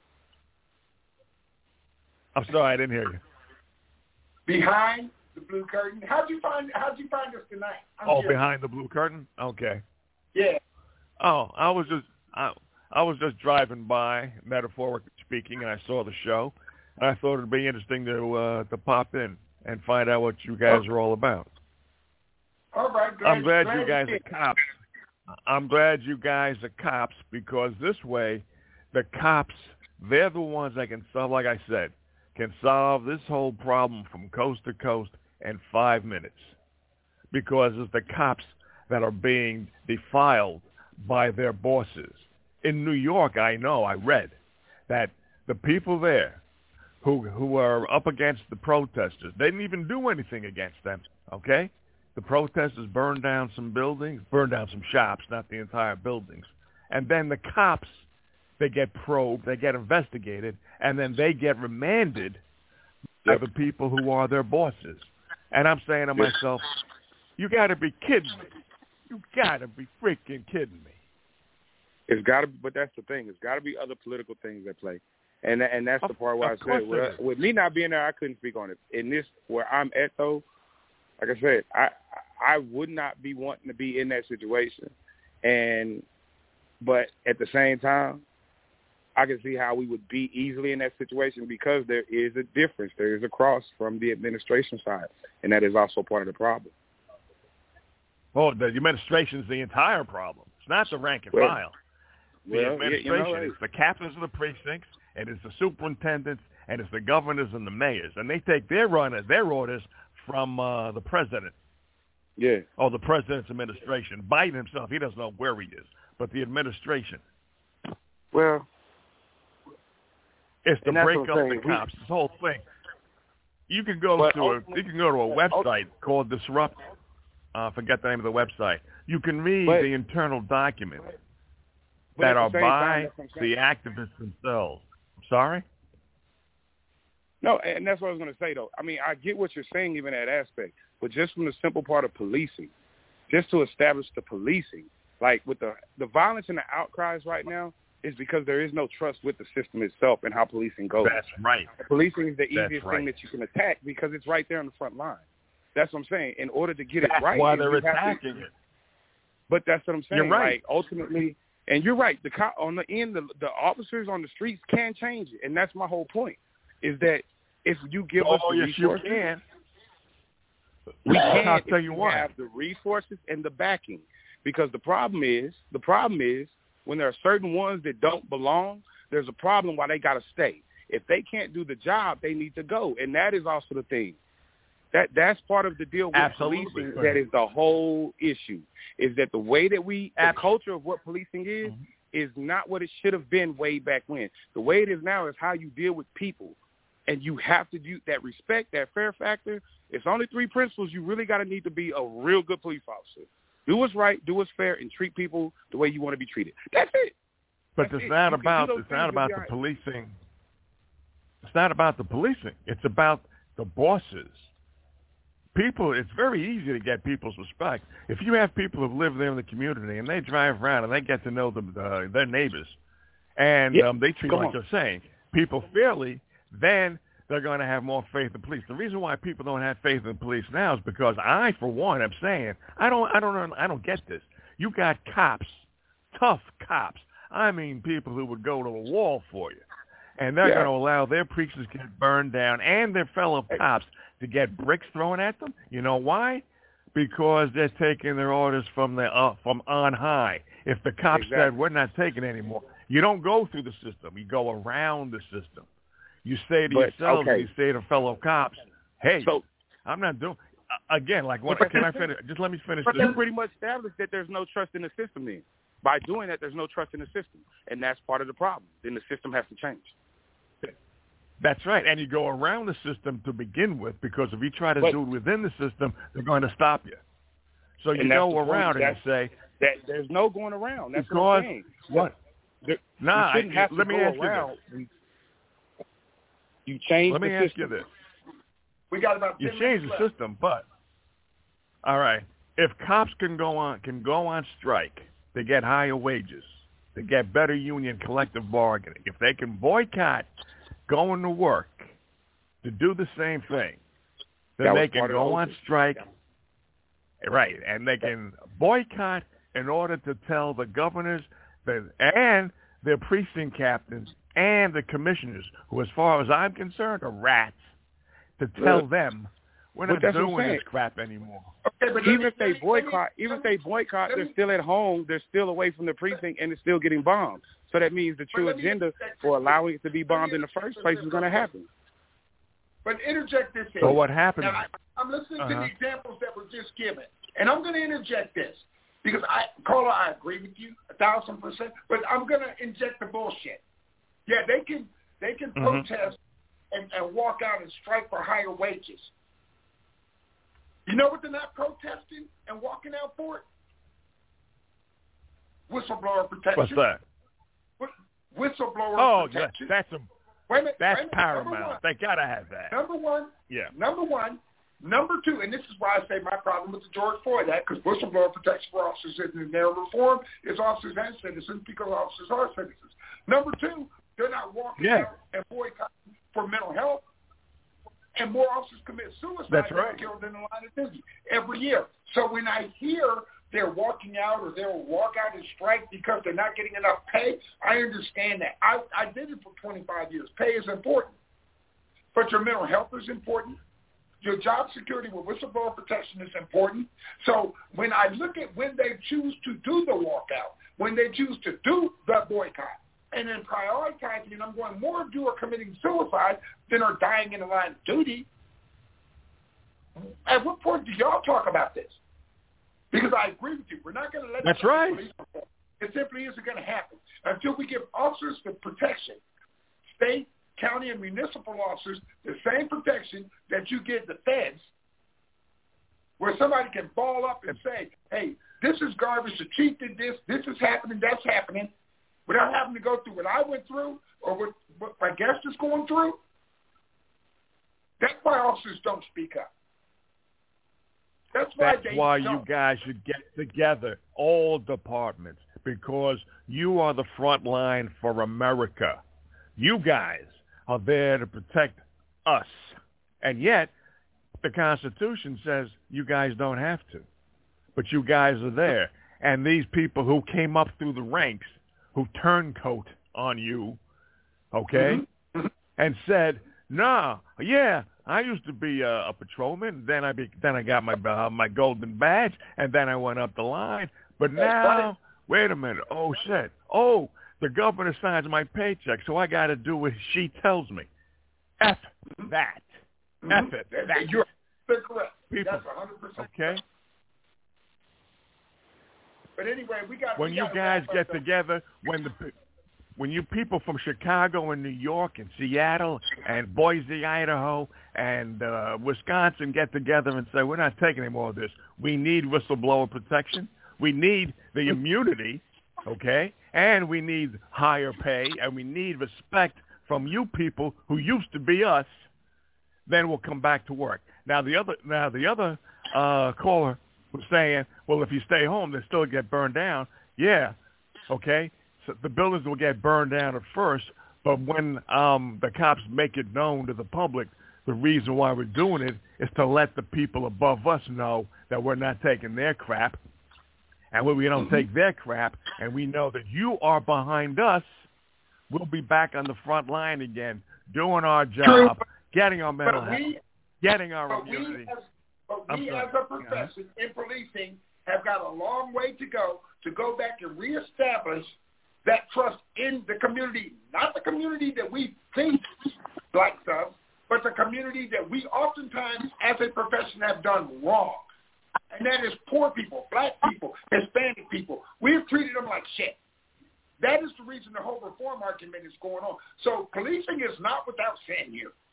I'm sorry, I didn't hear you. Behind the Blue Curtain. How'd you find us tonight? Behind the Blue Curtain? Okay. Yeah. Oh, I was just driving by, metaphorically speaking, and I saw the show. And I thought it'd be interesting to pop in and find out what you guys are all about. All right. I'm glad you guys are cops. I'm glad you guys are cops because this way, the cops, they're the ones that can solve, like I said, can solve this whole problem from coast to coast in 5 minutes. Because it's the cops that are being defiled by their bosses. In New York, I read that the people there who are up against the protesters, they didn't even do anything against them, okay? The protesters burned down some buildings, burned down some shops, not the entire buildings. And then the cops, they get probed, they get investigated, and then they get remanded by the people who are their bosses. And I'm saying to myself, you got to be kidding me. You got to be freaking kidding me. It's got to, but that's the thing. It's got to be other political things at play, and that's the part where I said, with me not being there, I couldn't speak on it. In this, where I'm at though, like I said, I would not be wanting to be in that situation, but at the same time, I can see how we would be easily in that situation because there is a difference. There is a cross from the administration side, and that is also part of the problem. Oh, the administration is the entire problem. It's not the rank and file. The administration is the captains of the precincts, and it's the superintendents, and it's the governors and the mayors, and they take their orders from the president. Yeah. Oh, the president's administration. Biden himself, he doesn't know where he is, but the administration. Well, it's to break up the cops. This whole thing. You can go to a website called Disrupt. Forget the name of the website. You can read the internal documents that are by the activists themselves. I'm sorry? No, and that's what I was going to say, though. I mean, I get what you're saying, even that aspect, but just from the simple part of policing, just to establish the policing, like with the violence and the outcries right now is because there is no trust with the system itself and how policing goes. That's right. Policing is the easiest thing that you can attack because it's right there on the front line. That's what I'm saying. In order to get it right, that's why they're attacking it. But that's what I'm saying. You're right. Like, ultimately, and you're right. On the end, the officers on the streets can change it, and that's my whole point. Is that if you give us the resources, we can. I'll tell you why. Have the resources and the backing, because the problem is when there are certain ones that don't belong, there's a problem why they got to stay. If they can't do the job, they need to go, and that is also the thing. That's part of the deal with policing. That is the whole issue. Is that the way that the culture of what policing is not what it should have been way back when. The way it is now is how you deal with people. And you have to do that respect, that fair factor. It's only 3 principles you really got to need to be a real good police officer. Do what's right, do what's fair, and treat people the way you want to be treated. That's it. But it's not about the policing. It's not about the policing. It's about the bosses. People, it's very easy to get people's respect. If you have people who live there in the community and they drive around and they get to know their neighbors and they treat like you're saying people fairly, then they're going to have more faith in police. The reason why people don't have faith in police now is because I, for one, am saying I don't get this. You got cops, tough cops. I mean, people who would go to the wall for you, and they're going to allow their precincts to get burned down and their fellow cops to get bricks thrown at them. You know why? Because they're taking their orders from on high. If the cops said, we're not taking anymore, you don't go through the system. You go around the system. You say to yourselves, you say to fellow cops, hey, I'm not doing again, like, what? Can I finish? Just let me finish this. You pretty much established that there's no trust in the system then. By doing that, there's no trust in the system, and that's part of the problem. Then the system has to change. That's right, and you go around the system to begin with, because if you try to do it within the system, they're going to stop you. So you go around and you say, That there's no going around. That's because, what I'm saying. What? Nah, you shouldn't have to let me go ask you around. this. You change Let the me system. ask you this. We got about 10 You change minutes the left. system, but all right. If cops can go on strike to get higher wages, to get better union collective bargaining, if they can boycott going to work to do the same thing, then they can go on strike. Yeah. Right, and they can boycott in order to tell the governors and their precinct captains and the commissioners, who, as far as I'm concerned, are rats, to tell them we're not doing this crap anymore. Okay, but even if they boycott, they're still at home. They're still away from the precinct, and it's still getting bombed. So that means the true agenda for allowing it to be bombed in the first place is going to happen. But interject this in. So what happens? I'm listening to the examples that were just given, and I'm going to interject this because Carla, I agree with you 1,000%. But I'm going to inject the bullshit. Yeah, they can protest and walk out and strike for higher wages. You know what they're not protesting and walking out for? Whistleblower protection. What's that? Whistleblower protection. That's paramount. They got to have that. Number one. Yeah. Number one. Number two, and this is why I say my problem with the George Floyd Act, because whistleblower protection for officers isn't their reform. It's officers and citizens because officers are citizens. Number two, they're not walking out and boycotting for mental health. And more officers commit suicide than are killed in the line of duty every year. So when I hear they're walking out or they'll walk out and strike because they're not getting enough pay, I understand that. I did it for 25 years. Pay is important. But your mental health is important. Your job security with whistleblower protection is important. So when I look at when they choose to do the walkout, when they choose to do the boycott, and then prioritizing, and I'm going, more of you are committing suicide than are dying in the line of duty. At what point do y'all talk about this? Because I agree with you. We're not going to let That's right. police reform. It simply isn't going to happen until we give officers the protection, state, county, and municipal officers the same protection that you give the feds, where somebody can ball up and say, hey, this is garbage, the chief did this is happening, that's happening, without having to go through what I went through or what my guest is going through. That's why officers don't speak up. That's why you guys should get together, all departments, because you are the front line for America. You guys are there to protect us. And yet, the Constitution says you guys don't have to. But you guys are there. And these people who came up through the ranks, who turncoat on you, okay, and said, I used to be a patrolman. Then I got my golden badge, and then I went up the line. But now, wait a minute. Oh, shit. Oh, the governor signs my paycheck, so I got to do what she tells me. F that. F it. You're correct. People. That's 100%. Okay? But anyway, when you guys get together, when you people from Chicago and New York and Seattle and Boise, Idaho and Wisconsin get together and say, we're not taking any more of this. We need whistleblower protection. We need the immunity, okay? And we need higher pay, and we need respect from you people who used to be us. Then we'll come back to work. Now the other caller was saying, well, if you stay home, they still get burned down. Yeah, okay. So the buildings will get burned down at first, but when the cops make it known to the public, the reason why we're doing it is to let the people above us know that we're not taking their crap. And when we don't take their crap and we know that you are behind us, we'll be back on the front line again, doing our job, getting our mental health, getting our immunity. We as a profession in policing have got a long way to go back and reestablish that trust in the community, not the community that we think likes us, but the community that we oftentimes as a profession have done wrong. And that is poor people, black people, Hispanic people. We've treated them like shit. That is the reason the whole reform argument is going on. So policing is not without sin here.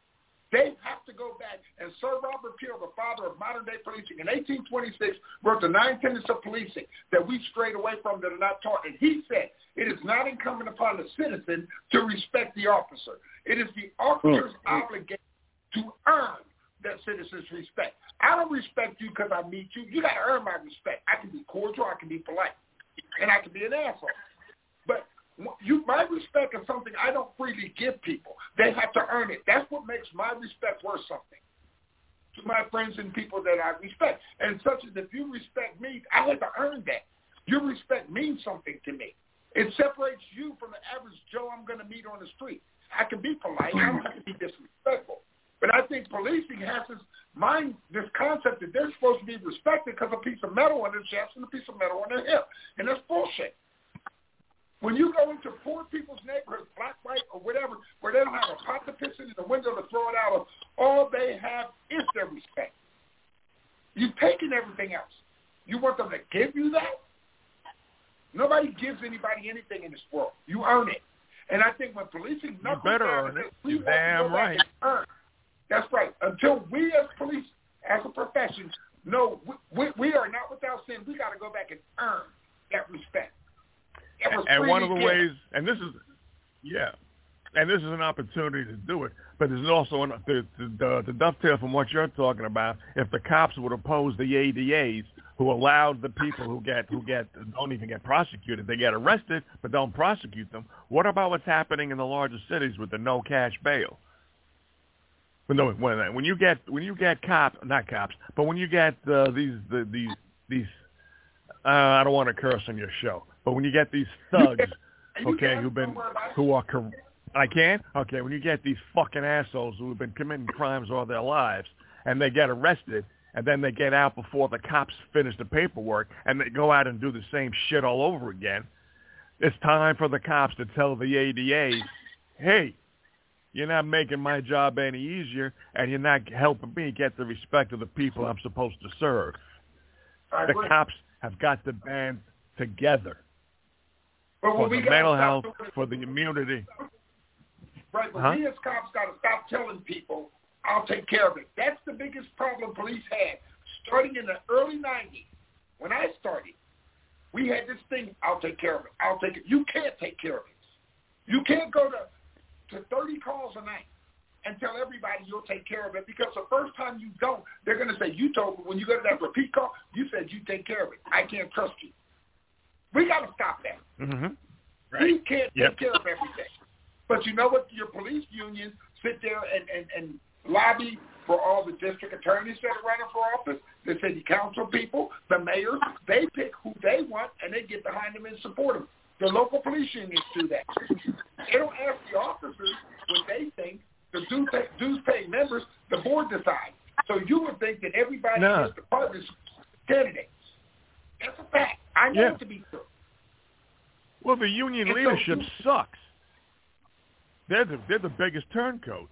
They have to go back. And Sir Robert Peel, the father of modern-day policing, in 1826 wrote the 9 Tenets of Policing that we strayed away from that are not taught. And he said, it is not incumbent upon the citizen to respect the officer. It is the officer's obligation to earn that citizen's respect. I don't respect you because I meet you. You got to earn my respect. I can be cordial. I can be polite. And I can be an asshole. But my respect is something I don't freely give people. They have to earn it. That's what makes my respect worth something to my friends and people that I respect. And such as if you respect me, I have to earn that. Your respect means something to me. It separates you from the average Joe I'm going to meet on the street. I can be polite. I don't have to be disrespectful. But I think policing has this concept that they're supposed to be respected because a piece of metal on their chest and a piece of metal on their hip. And that's bullshit. When you go into poor people's neighborhoods, black, white, or whatever, where they don't have a pot to piss in the window to throw it out of, all they have is their respect. You've taken everything else. You want them to give you that? Nobody gives anybody anything in this world. You earn it. And I think when policing... You better earn it. You're damn right. That's right. Until we as police, as a profession, know we are not without sin, we got to go back and earn that respect. And one of the ways, and this is an opportunity to do it, but there's also the dovetail from what you're talking about. If the cops would oppose the ADAs, who allowed the people who don't even get prosecuted, they get arrested but don't prosecute them. What about what's happening in the larger cities with the no cash bail? When you get not cops, but when you get these I don't want to curse on your show. But when you get these thugs, okay, when you get these fucking assholes who have been committing crimes all their lives, and they get arrested, and then they get out before the cops finish the paperwork, and they go out and do the same shit all over again, it's time for the cops to tell the ADAs, hey, you're not making my job any easier, and you're not helping me get the respect of the people I'm supposed to serve. The cops have got to band together. For the mental health, for the immunity. Right, but we as cops got to stop telling people, I'll take care of it. That's the biggest problem police had. Starting in the early 90s, when I started, we had this thing, I'll take care of it. I'll take it. You can't take care of it. You can't go to 30 calls a night and tell everybody you'll take care of it, because the first time you don't, they're going to say, you told me when you go to that repeat call, you said you take care of it. I can't trust you. We got to stop that. Mm-hmm. Right. We can't take care of everything. But you know what? Your police unions sit there and lobby for all the district attorneys that are running for office, the city council people, the mayors. They pick who they want, and they get behind them and support them. The local police unions do that. They don't ask the officers what they think. The dues-paying members, the board decides. So you would think that everybody in this department is candidates. That's a fact. I know it to be true. Well, the union leadership sucks. They're the biggest turncoats.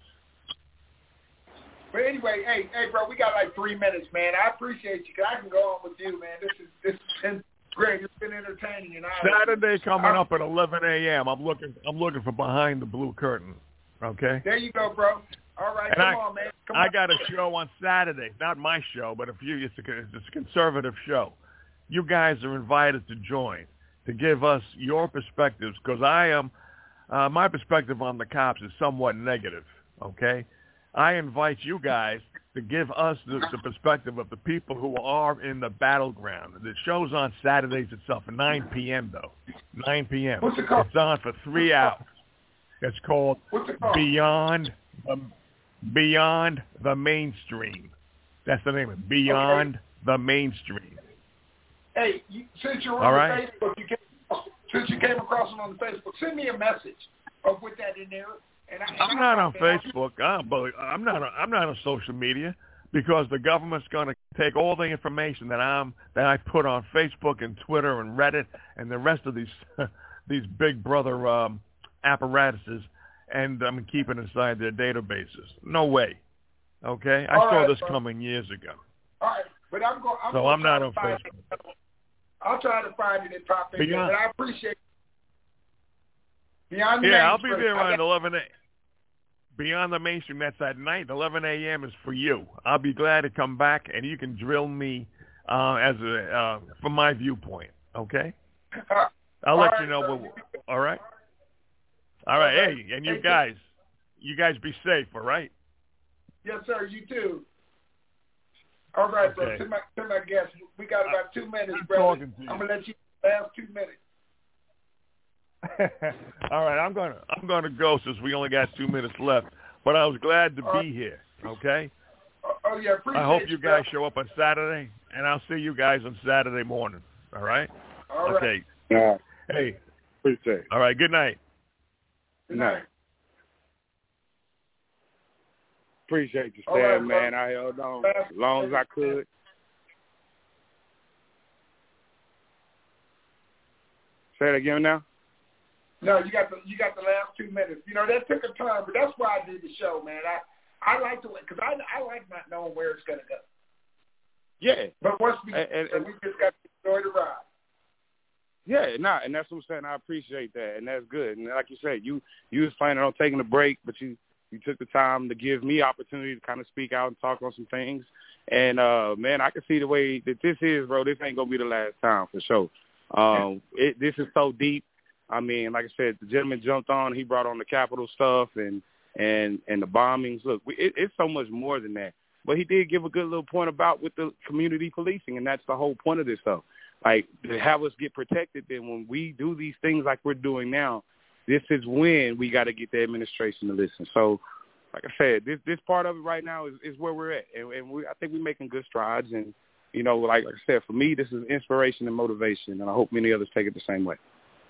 But anyway, hey, bro, we got like 3 minutes, man. I appreciate you. I can go on with you, man. This has been great. It's been entertaining. And Saturday coming up at 11 a.m. I'm looking for Behind the Blue Curtain. Okay. There you go, bro. All right, and come on, man. I got a show on Saturday. Not my show, but it's a conservative show. You guys are invited to join to give us your perspectives, because my perspective on the cops is somewhat negative, okay? I invite you guys to give us the perspective of the people who are in the battleground. The show's on Saturdays itself at 9 p.m., though. 9 p.m. What's it called? It's on for 3 hours. It's called Beyond the Mainstream. That's the name of it, Beyond the Mainstream. Hey, since you're on Facebook, since you came across it on the Facebook, send me a message with that in there. I'm not on Facebook. I'm not on social media, because the government's going to take all the information that I put on Facebook and Twitter and Reddit and the rest of these big brother apparatuses, and I'm keeping inside their databases. No way. Okay, I saw this coming years ago. All right, but I'm not on Facebook. I'll try to find it and pop in there, but I appreciate it. I'll be there around 11 a.m. Beyond the Mainstream, that's at night. 11 a.m. is for you. I'll be glad to come back, and you can drill me from my viewpoint, okay? I'll let you know. All right? All right. Hey, and you guys be safe, all right? Yes, sir. You too. All right, okay. bro. To my guest, we got about 2 minutes, brother. I'm gonna let you last 2 minutes. All right, I'm gonna go since we only got 2 minutes left. But I was glad to be here. Okay. Oh yeah, appreciate I hope you guys bro. show up on Saturday, and I'll see you guys on Saturday morning. All right. All right. Okay. Hey. Appreciate it. All right. Good night. Good night. Appreciate you, All Stan, right, man. I held on as long as I could. Say it again now. No, you got the last 2 minutes. You know, that took a turn, but that's why I did the show, man. I like to, because I like not knowing where it's gonna go. Yeah. But once we just got to enjoy the ride. Yeah, and that's what I'm saying. I appreciate that, and that's good. And like you said, you was planning on taking a break, but you took the time to give me opportunity to kind of speak out and talk on some things. And man, I can see the way that this is, bro. This ain't gonna be the last time for sure. This is so deep. I mean, like I said, the gentleman jumped on. He brought on the Capitol stuff and the bombings. Look, it's so much more than that. But he did give a good little point about with the community policing, and that's the whole point of this stuff. Like, to have us get protected, then when we do these things like we're doing now, this is when we got to get the administration to listen. So, like I said, this part of it right now is where we're at, and I think we're making good strides. And, you know, like I said, for me, this is inspiration and motivation, and I hope many others take it the same way.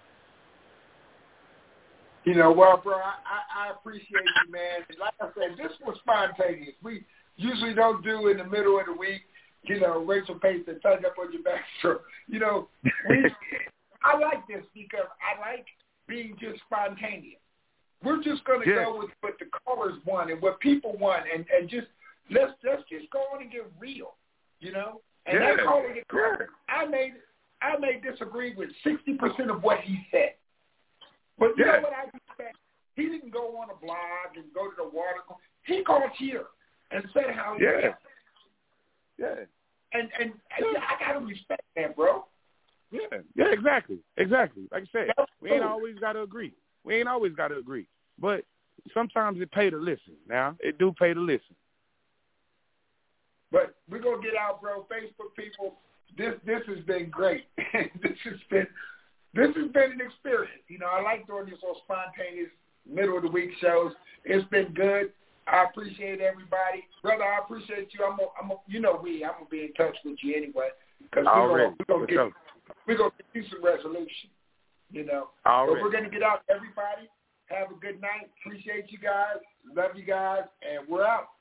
You know, well, bro, I appreciate you, man. Like I said, this was spontaneous. We usually don't do in the middle of the week, you know, Rachel Pace and tighten up on your back. So, you know, I like this because I like being just spontaneous. We're just going to go with what the callers want and what people want, and just let's just go on and get real, you know. And that caller, I may disagree with 60% of what he said, but you know what I respect? He didn't go on a blog and go to the water. He called here and said how he felt. Yeah. And I gotta respect that, bro. Yeah, exactly. Like I said, we ain't always got to agree. But sometimes it pay to listen. Now, it do pay to listen. But we're going to get out, bro. Facebook people, this has been great. This has been an experience. You know, I like doing these little spontaneous middle of the week shows. It's been good. I appreciate everybody. Brother, I appreciate you. I'm gonna be in touch with you anyway. Because we're going to get you some resolution, you know. So we're going to get out, everybody. Have a good night. Appreciate you guys. Love you guys. And we're out.